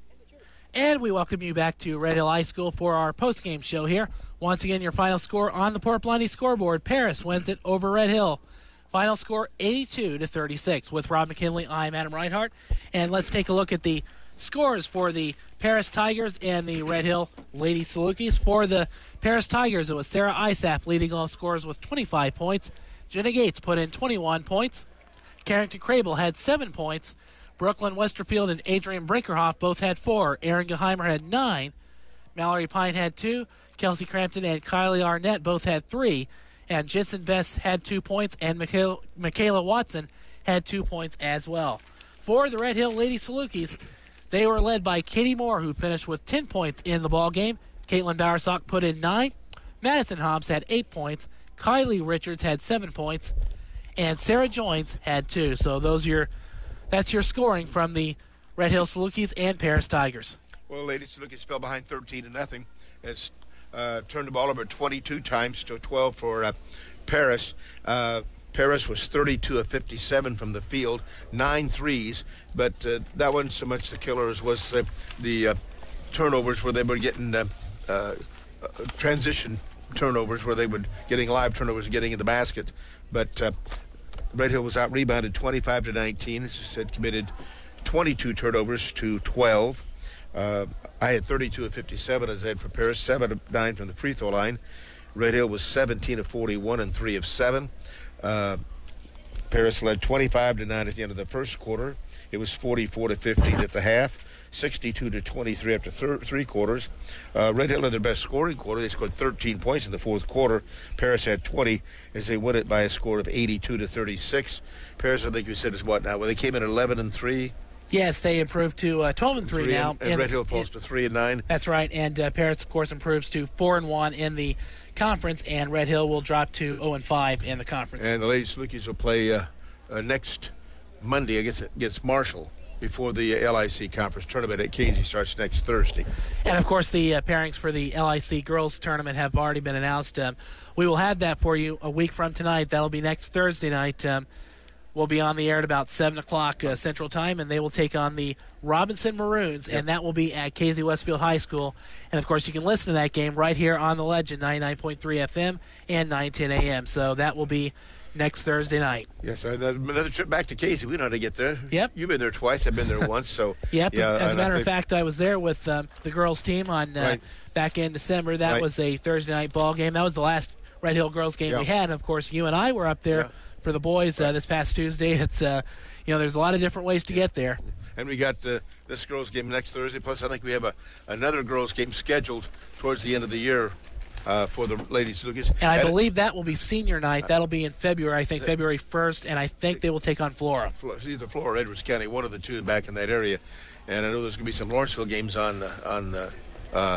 And we welcome you back to Red Hill High School for our post-game show here. Once again, your final score on the Port Blindy scoreboard. Paris wins it over Red Hill. Final score eighty-two to thirty-six. With Rob McKinley, I'm Adam Reinhart. And let's take a look at the scores for the Paris Tigers and the Red Hill Lady Salukis. For the Paris Tigers, it was Sarah Isap leading all scores with twenty-five points. Jenna Gates put in twenty-one points. Carrington Crable had seven points. Brooklyn Westerfield and Adrian Brinkerhoff both had four. Aaron Geheimer had nine. Mallory Pine had two. Kelsey Crampton and Kylie Arnett both had three. And Jensen Best had two points, and Michaela, Michaela Watson had two points as well. For the Red Hill Lady Salukis, they were led by Katie Moore, who finished with ten points in the ball game. Caitlin Bowersock put in nine. Madison Hobbs had eight points. Kylie Richards had seven points. And Sarah Joins had two. So those are your, that's your scoring from the Red Hill Salukis and Paris Tigers. Well, Lady Salukis fell behind thirteen to nothing as uh, turned the ball over twenty-two times to twelve for uh, Paris. Uh, Paris was thirty-two of fifty-seven from the field, nine threes, but uh, that wasn't so much the killer as was uh, the uh, turnovers where they were getting uh, uh, transition turnovers where they were getting live turnovers and getting in the basket. But uh, Red Hill was out rebounded twenty-five to nineteen. As I said, committed twenty-two turnovers to twelve. Uh, I had thirty-two of fifty-seven, as I had for Paris, seven of nine from the free throw line. Red Hill was seventeen of forty-one and three of seven. Uh, Paris led twenty-five to nine at the end of the first quarter. It was forty-four to fifteen at the half, sixty-two to twenty-three after thir- three quarters. Uh, Red Hill had their best scoring quarter. They scored thirteen points in the fourth quarter. Paris had twenty as they won it by a score of eighty-two to thirty-six. Paris, I think you said, is what now? Well, they came in eleven and three. Yes, they improved to uh, twelve and three, three now. And, and Red Hill falls in, to three and nine. That's right, and uh, Paris, of course, improves to four and one in the conference, and Red Hill will drop to zero and five in the conference. And the Lady Salukis will play uh, uh, next Monday against against Marshall before the L I C conference tournament at Casey starts next Thursday. And of course, the uh, pairings for the L I C girls tournament have already been announced. Um, we will have that for you a week from tonight. That'll be next Thursday night. Um, We'll be on the air at about seven o'clock uh, Central Time, and they will take on the Robinson Maroons, yep. and that will be at Casey Westfield High School. And, of course, you can listen to that game right here on The Legend, ninety-nine point three F M and nine ten A M. So that will be next Thursday night. Yes, another trip back to Casey. We know how to get there. Yep. You've been there twice. I've been there once. So Yep. Yeah, As a matter I of fact, I was there with um, the girls' team on uh, right. back in December. That right. was a Thursday night ball game. That was the last Red Hill girls game yeah. we had. And, of course, you and I were up there. Yeah. For the boys uh, this past Tuesday. It's uh, you know, there's a lot of different ways to get there. And we got uh, this girls game next Thursday. Plus, I think we have a another girls game scheduled towards the end of the year uh, for the ladies. And I and believe that will be senior night. That'll be in February. I think February first, and I think they will take on Flora. Either Flora or Edwards County, one of the two back in that area. And I know there's going to be some Lawrenceville games on uh, on uh, uh,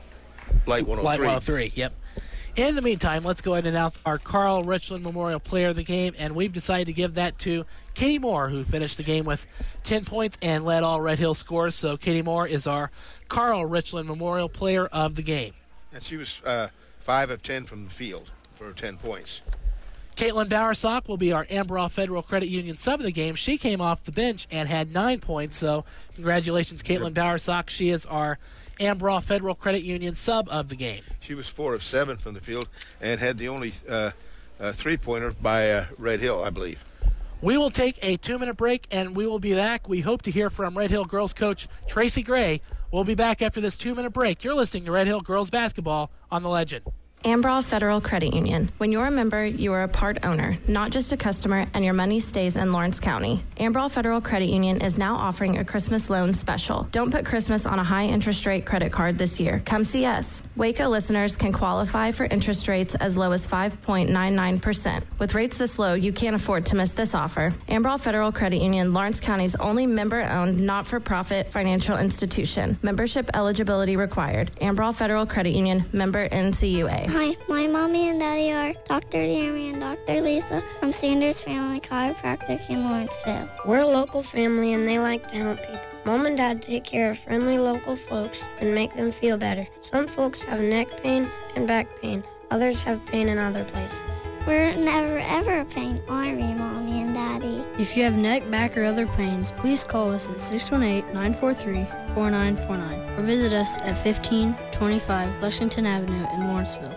Light one oh three. Light one oh three. Yep. In the meantime, let's go ahead and announce our Carl Richland Memorial Player of the Game, and we've decided to give that to Katie Moore, who finished the game with ten points and led all Red Hill scores. So Katie Moore is our Carl Richland Memorial Player of the Game. And she was uh, five of ten from the field for ten points. Caitlin Bowersock will be our Amberall Federal Credit Union sub of the game. She came off the bench and had nine points, so congratulations, Caitlin Bowersock. She is our Amberall Federal Credit Union sub of the game. She was four of seven from the field and had the only uh, uh, three-pointer by uh, Red Hill, I believe. We will take a two-minute break, and we will be back. We hope to hear from Red Hill girls coach Tracy Gray. We'll be back after this two-minute break. You're listening to Red Hill girls basketball on The Legend. Amberall Federal Credit Union. When you're a member, you are a part owner, not just a customer, and your money stays in Lawrence County. Amberall Federal Credit Union is now offering a Christmas loan special. Don't put Christmas on a high interest rate credit card this year. Come see us. Waco listeners can qualify for interest rates as low as five point nine nine percent. With rates this low, you can't afford to miss this offer. Amberall Federal Credit Union, Lawrence County's only member-owned, not-for-profit financial institution. Membership eligibility required. Amberall Federal Credit Union, member N C U A. Hi, my mommy and daddy are Doctor Jeremy and Doctor Lisa from Sanders Family Chiropractic in Lawrenceville. We're a local family and they like to help people. Mom and Dad take care of friendly local folks and make them feel better. Some folks have neck pain and back pain. Others have pain in other places. We're never ever a pain, are we, Mommy and Daddy? If you have neck, back, or other pains, please call us at six one eight, nine four three, four nine four nine or visit us at fifteen twenty-five Lexington Avenue in Lawrenceville.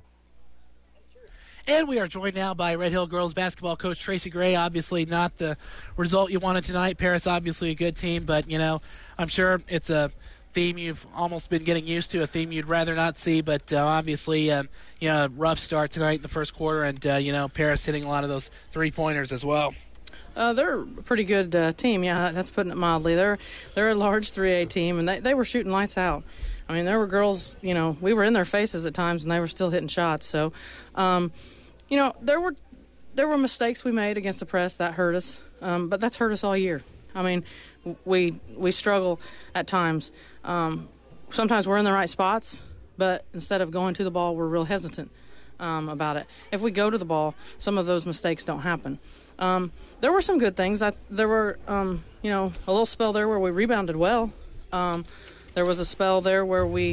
And we are joined now by Red Hill girls basketball coach Tracy Gray. Obviously not the result you wanted tonight. Paris obviously a good team, but, you know, I'm sure it's a theme you've almost been getting used to, a theme you'd rather not see. But uh, obviously, um, you know, a rough start tonight in the first quarter, and, uh, you know, Paris hitting a lot of those three-pointers as well. Uh, they're a pretty good uh, team, yeah, that's putting it mildly. They're they're a large three A team, and they, they were shooting lights out. I mean, there were girls, you know, we were in their faces at times, and they were still hitting shots. So, um, you know, there were there were mistakes we made against the press that hurt us, um, but that's hurt us all year. I mean, we we struggle at times. Um, sometimes we're in the right spots, but instead of going to the ball, we're real hesitant um, about it. If we go to the ball, some of those mistakes don't happen. Um, there were some good things. I, there were, um, you know, a little spell there where we rebounded well. Um, there was a spell there where we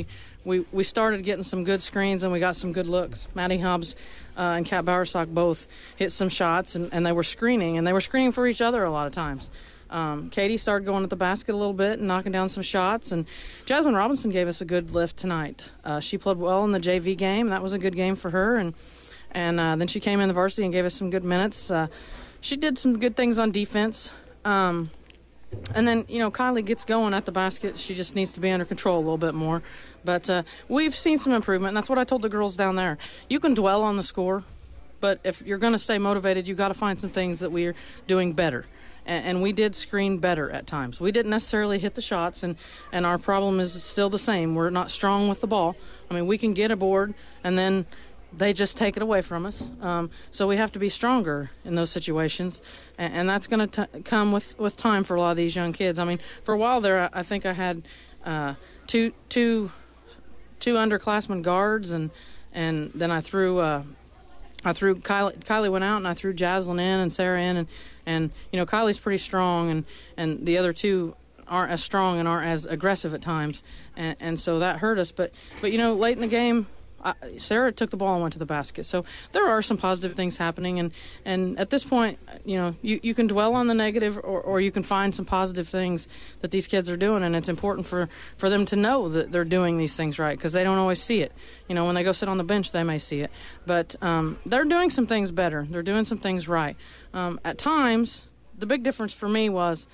we, we started getting some good screens and we got some good looks. Maddie Hobbs uh, and Kat Bowersock both hit some shots, and, and they were screening, and they were screening for each other a lot of times. Um, Katie started going at the basket a little bit and knocking down some shots, and Jasmine Robinson gave us a good lift tonight. Uh, she played well in the J V game. That was a good game for her, and and uh, then she came in the varsity and gave us some good minutes. Uh, she did some good things on defense. Um, and then, you know, Kylie gets going at the basket. She just needs to be under control a little bit more. But uh, we've seen some improvement, and that's what I told the girls down there. You can dwell on the score, but if you're going to stay motivated, you've got to find some things that we're doing better. And we did screen better at times. We didn't necessarily hit the shots, and, and our problem is still the same. We're not strong with the ball. I mean, we can get a board, and then they just take it away from us. Um, so we have to be stronger in those situations, and, and that's going to come with, with time for a lot of these young kids. I mean, for a while there, I think I had uh, two two two underclassmen guards, and and then I threw uh, I threw Kylie, Kylie went out, and I threw Jaslyn in and Sarah in, and. And, you know, Kylie's pretty strong, and, and the other two aren't as strong and aren't as aggressive at times. And, and so that hurt us. But, but you know, late in the game, I, Sarah took the ball and went to the basket. So there are some positive things happening. And, and at this point, you know, you, you can dwell on the negative, or, or you can find some positive things that these kids are doing. And it's important for, for them to know that they're doing these things right, because they don't always see it. You know, when they go sit on the bench, they may see it. But um, they're doing some things better. They're doing some things right. Um, at times, the big difference for me was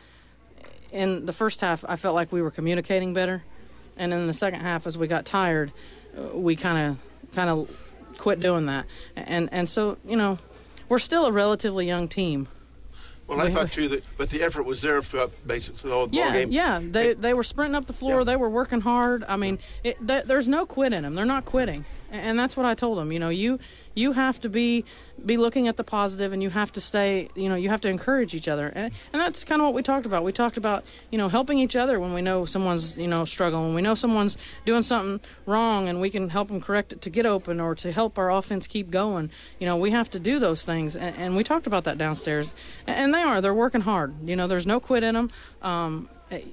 in the first half, I felt like we were communicating better. And in the second half, as we got tired, uh, we kind of kind of quit doing that. And and so, you know, we're still a relatively young team. Well, I thought, too, that but the effort was there for, basically, for the whole yeah, ball game. Yeah, they, they were sprinting up the floor. Yeah. They were working hard. I mean, it, th- there's no quit in them. They're not quitting. And that's what I told them. You know, you you have to be be looking at the positive, and you have to stay, you know, you have to encourage each other. And, and that's kind of what we talked about. We talked about, you know, helping each other when we know someone's, you know, struggling, when we know someone's doing something wrong, and we can help them correct it to get open or to help our offense keep going. You know, we have to do those things. And, and we talked about that downstairs. And, and they are. They're working hard. You know, there's no quit in them. Um,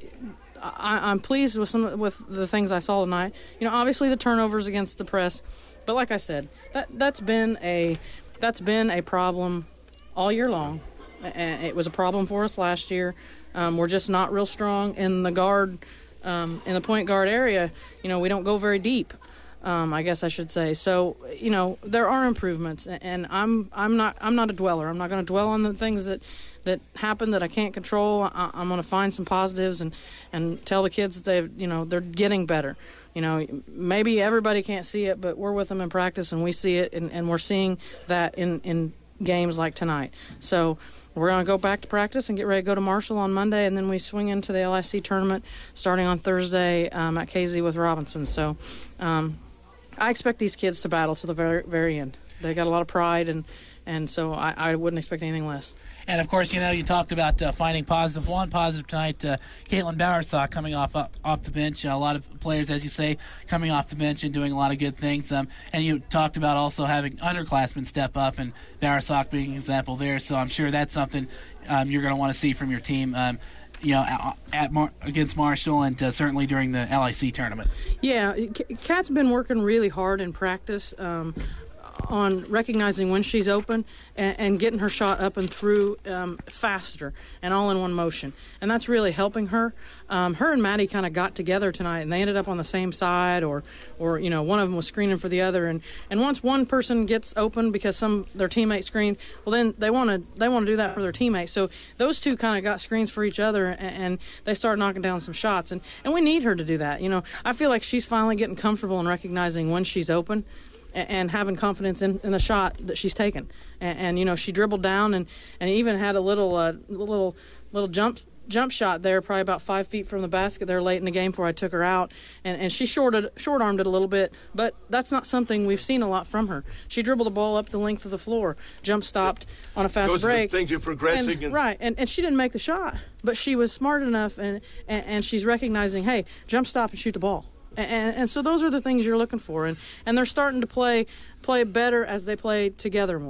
I, I'm pleased with some with the things I saw tonight. You know, obviously the turnovers against the press, but like I said, that that's been a that's been a problem all year long, and it was a problem for us last year. Um, we're just not real strong in the guard, um, in the point guard area. You know, we don't go very deep. Um, I guess I should say. So, you know, there are improvements, and I'm I'm not I'm not a dweller. I'm not going to dwell on the things that. that happen that I can't control. I, I'm going to find some positives and, and tell the kids that they've, you know, they're getting better. You know, maybe everybody can't see it, but we're with them in practice, and we see it, and, and we're seeing that in, in games like tonight. So we're going to go back to practice and get ready to go to Marshall on Monday, and then we swing into the L I C tournament starting on Thursday um, at K Z with Robinson. So um, I expect these kids to battle to the very, very end. They got a lot of pride, and, and so I, I wouldn't expect anything less. And, of course, you know, you talked about uh, finding positive. One positive tonight, uh, Caitlin Bowersock coming off uh, off the bench. Uh, a lot of players, as you say, coming off the bench and doing a lot of good things. Um, and you talked about also having underclassmen step up, and Bowersock being an example there. So I'm sure that's something um, you're going to want to see from your team, um, you know, at, at Mar- against Marshall, and uh, certainly during the L I C tournament. Yeah, Kat's been working really hard in practice. Um, on recognizing when she's open and, and getting her shot up and through um, faster and all in one motion. And that's really helping her. Um, her and Maddie kind of got together tonight, and they ended up on the same side, or, or you know, one of them was screening for the other. And, and once one person gets open because some their teammate screened, well, then they want to they want to do that for their teammates. So those two kind of got screens for each other, and, and they started knocking down some shots. And, and we need her to do that. You know, I feel like she's finally getting comfortable in recognizing when she's open and having confidence in, in the shot that she's taken. And, and, you know, she dribbled down and, and even had a little uh, little little jump jump shot there, probably about five feet from the basket there late in the game before I took her out. And, and she shorted, short-armed it a little bit, but that's not something we've seen a lot from her. She dribbled the ball up the length of the floor, jump stopped on a fast Those break. Are the things you're progressing. And, and right, and, and she didn't make the shot, but she was smart enough, and, and, and she's recognizing, hey, jump stop and shoot the ball. And, and so those are the things you're looking for, and, and they're starting to play play better as they play together more.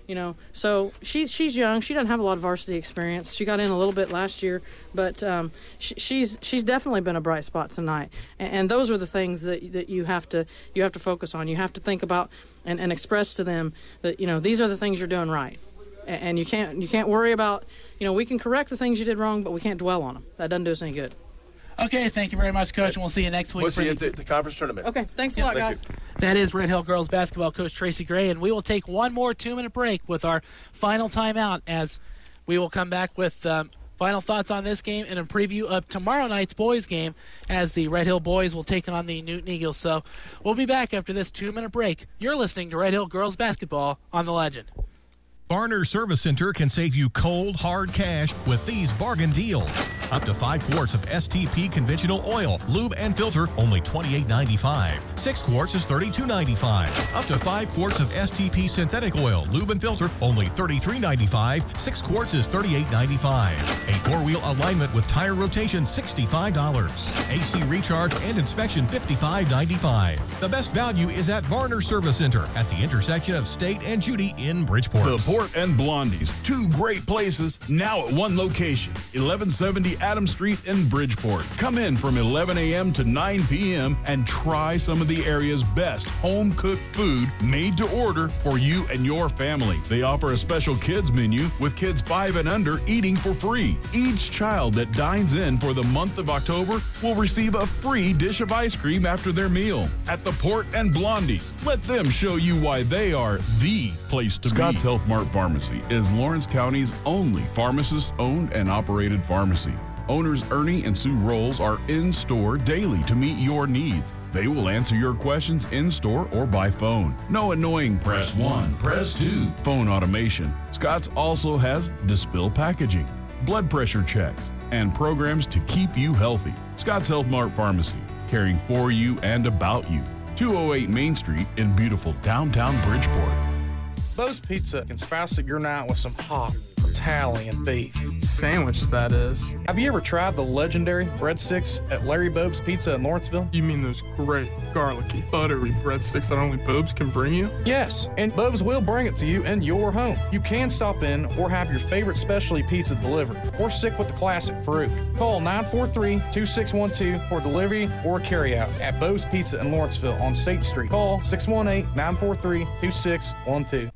You know, so she, she's young. She doesn't have a lot of varsity experience. She got in a little bit last year, but um, she, she's she's definitely been a bright spot tonight. And, and those are the things that that you have to you have to focus on. You have to think about and, and express to them that, you know, these are the things you're doing right. And, and you can't you can't worry about, you know, we can correct the things you did wrong, but we can't dwell on them. That doesn't do us any good. Okay, thank you very much, Coach, and we'll see you next week. We'll for see you the- at the, the conference tournament. Okay, thanks a lot, guys. That is Red Hill Girls Basketball Coach Tracy Gray, and we will take one more two-minute break with our final timeout as we will come back with um, final thoughts on this game and a preview of tomorrow night's boys game as the Red Hill boys will take on the Newton Eagles. So we'll be back after this two-minute break. You're listening to Red Hill Girls Basketball on The Legend. Barner Service Center can save you cold, hard cash with these bargain deals. Up to five quarts of S T P conventional oil, lube and filter, only twenty-eight ninety-five. Six quarts is thirty-two ninety-five. Up to five quarts of S T P synthetic oil, lube and filter, only thirty-three ninety-five. Six quarts is thirty-eight ninety-five. A four-wheel alignment with tire rotation, sixty-five dollars. A C recharge and inspection, fifty-five ninety-five. The best value is at Barner Service Center at the intersection of State and Judy in Bridgeport. The Port and Blondie's, two great places, now at one location, eleven seventy Adams Street in Bridgeport. Come in from eleven a.m. to nine p.m. and try some of the area's best home-cooked food made to order for you and your family. They offer a special kids menu with kids five and under eating for free. Each child that dines in for the month of October will receive a free dish of ice cream after their meal. At the Port and Blondie's, let them show you why they are the place to Scott's be. Health Mart Pharmacy is Lawrence County's only pharmacist-owned and operated pharmacy. Owners Ernie and Sue Rolls are in-store daily to meet your needs. They will answer your questions in-store or by phone. No annoying press one, press two phone automation. Scott's also has dispill packaging, blood pressure checks, and programs to keep you healthy. Scott's Health Mart Pharmacy, caring for you and about you. two oh eight Main Street in beautiful downtown Bridgeport. Bo's Pizza can spice up your night with some hot Italian beef. Sandwich, that is. Have you ever tried the legendary breadsticks at Larry Bobe's Pizza in Lawrenceville? You mean those great, garlicky, buttery breadsticks that only Bob's can bring you? Yes, and Bobe's will bring it to you in your home. You can stop in or have your favorite specialty pizza delivered, or stick with the classic Farouk. Call nine four three, two six one two for delivery or carryout at Bobe's Pizza in Lawrenceville on State Street. Call six one eight, nine four three, two six one two.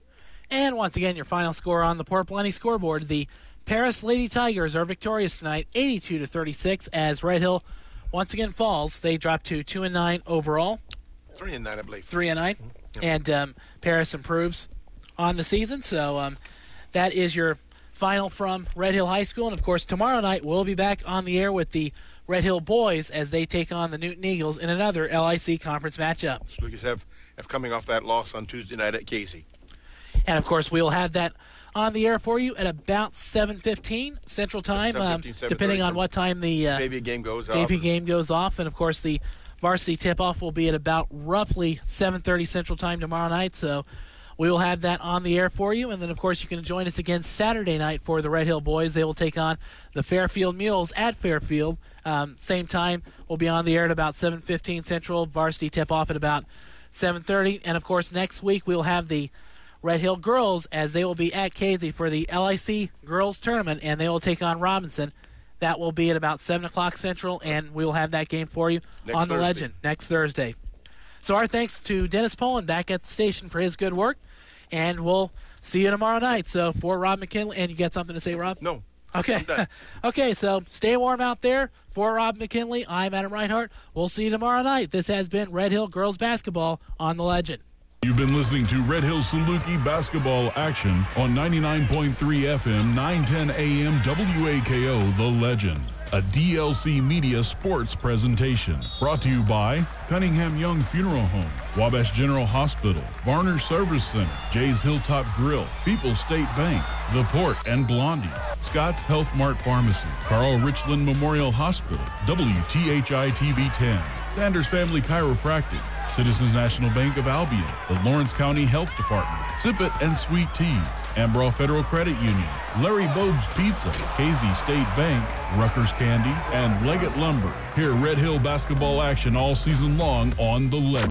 And once again, your final score on the Port Blenny scoreboard. The Paris Lady Tigers are victorious tonight, eighty-two to thirty-six, as Red Hill once again falls. They drop to two and nine overall. Three and nine, I believe. Three and nine. Mm-hmm. And um, Paris improves on the season. So um, that is your final from Red Hill High School. And, of course, tomorrow night we'll be back on the air with the Red Hill boys as they take on the Newton Eagles in another L I C conference matchup. Lucas have, have coming off that loss on Tuesday night at Casey. And, of course, we'll have that on the air for you at about seven fifteen Central Time, um, depending on what time the uh, J V game goes J V off. game goes off. And, of course, the varsity tip-off will be at about roughly seven thirty Central Time tomorrow night. So we will have that on the air for you. And then, of course, you can join us again Saturday night for the Red Hill boys. They will take on the Fairfield Mules at Fairfield. Um, same time, we'll be on the air at about seven fifteen Central. Varsity tip-off at about seven thirty. And, of course, next week we'll have the Red Hill girls as they will be at Casey for the L I C girls tournament, and they will take on Robinson. That will be at about seven o'clock Central, and we will have that game for you next on the Thursday. Legend next Thursday. So our thanks to Dennis Poland back at the station for his good work, and we'll see you tomorrow night. So for Rob McKinley, and you got something to say, Rob? No. Okay. Okay, so stay warm out there. For Rob McKinley, I'm Adam Reinhart. We'll see you tomorrow night. This has been Red Hill Girls Basketball on the Legend. You've been listening to Red Hill Saluki basketball action on ninety-nine point three F M, nine ten A M W A K O, The Legend. A D L C Media sports presentation. Brought to you by Cunningham Young Funeral Home, Wabash General Hospital, Varner Service Center, Jay's Hilltop Grill, People's State Bank, The Port and Blondie, Scott's Health Mart Pharmacy, Carl Richland Memorial Hospital, W T H I T V ten, Sanders Family Chiropractic, Citizens National Bank of Albion, the Lawrence County Health Department, Sip It and Sweet Teas, Ambrose Federal Credit Union, Larry Bobe's Pizza, Casey State Bank, Ruckers Candy, and Leggett Lumber. Hear Red Hill basketball action all season long on The Legend.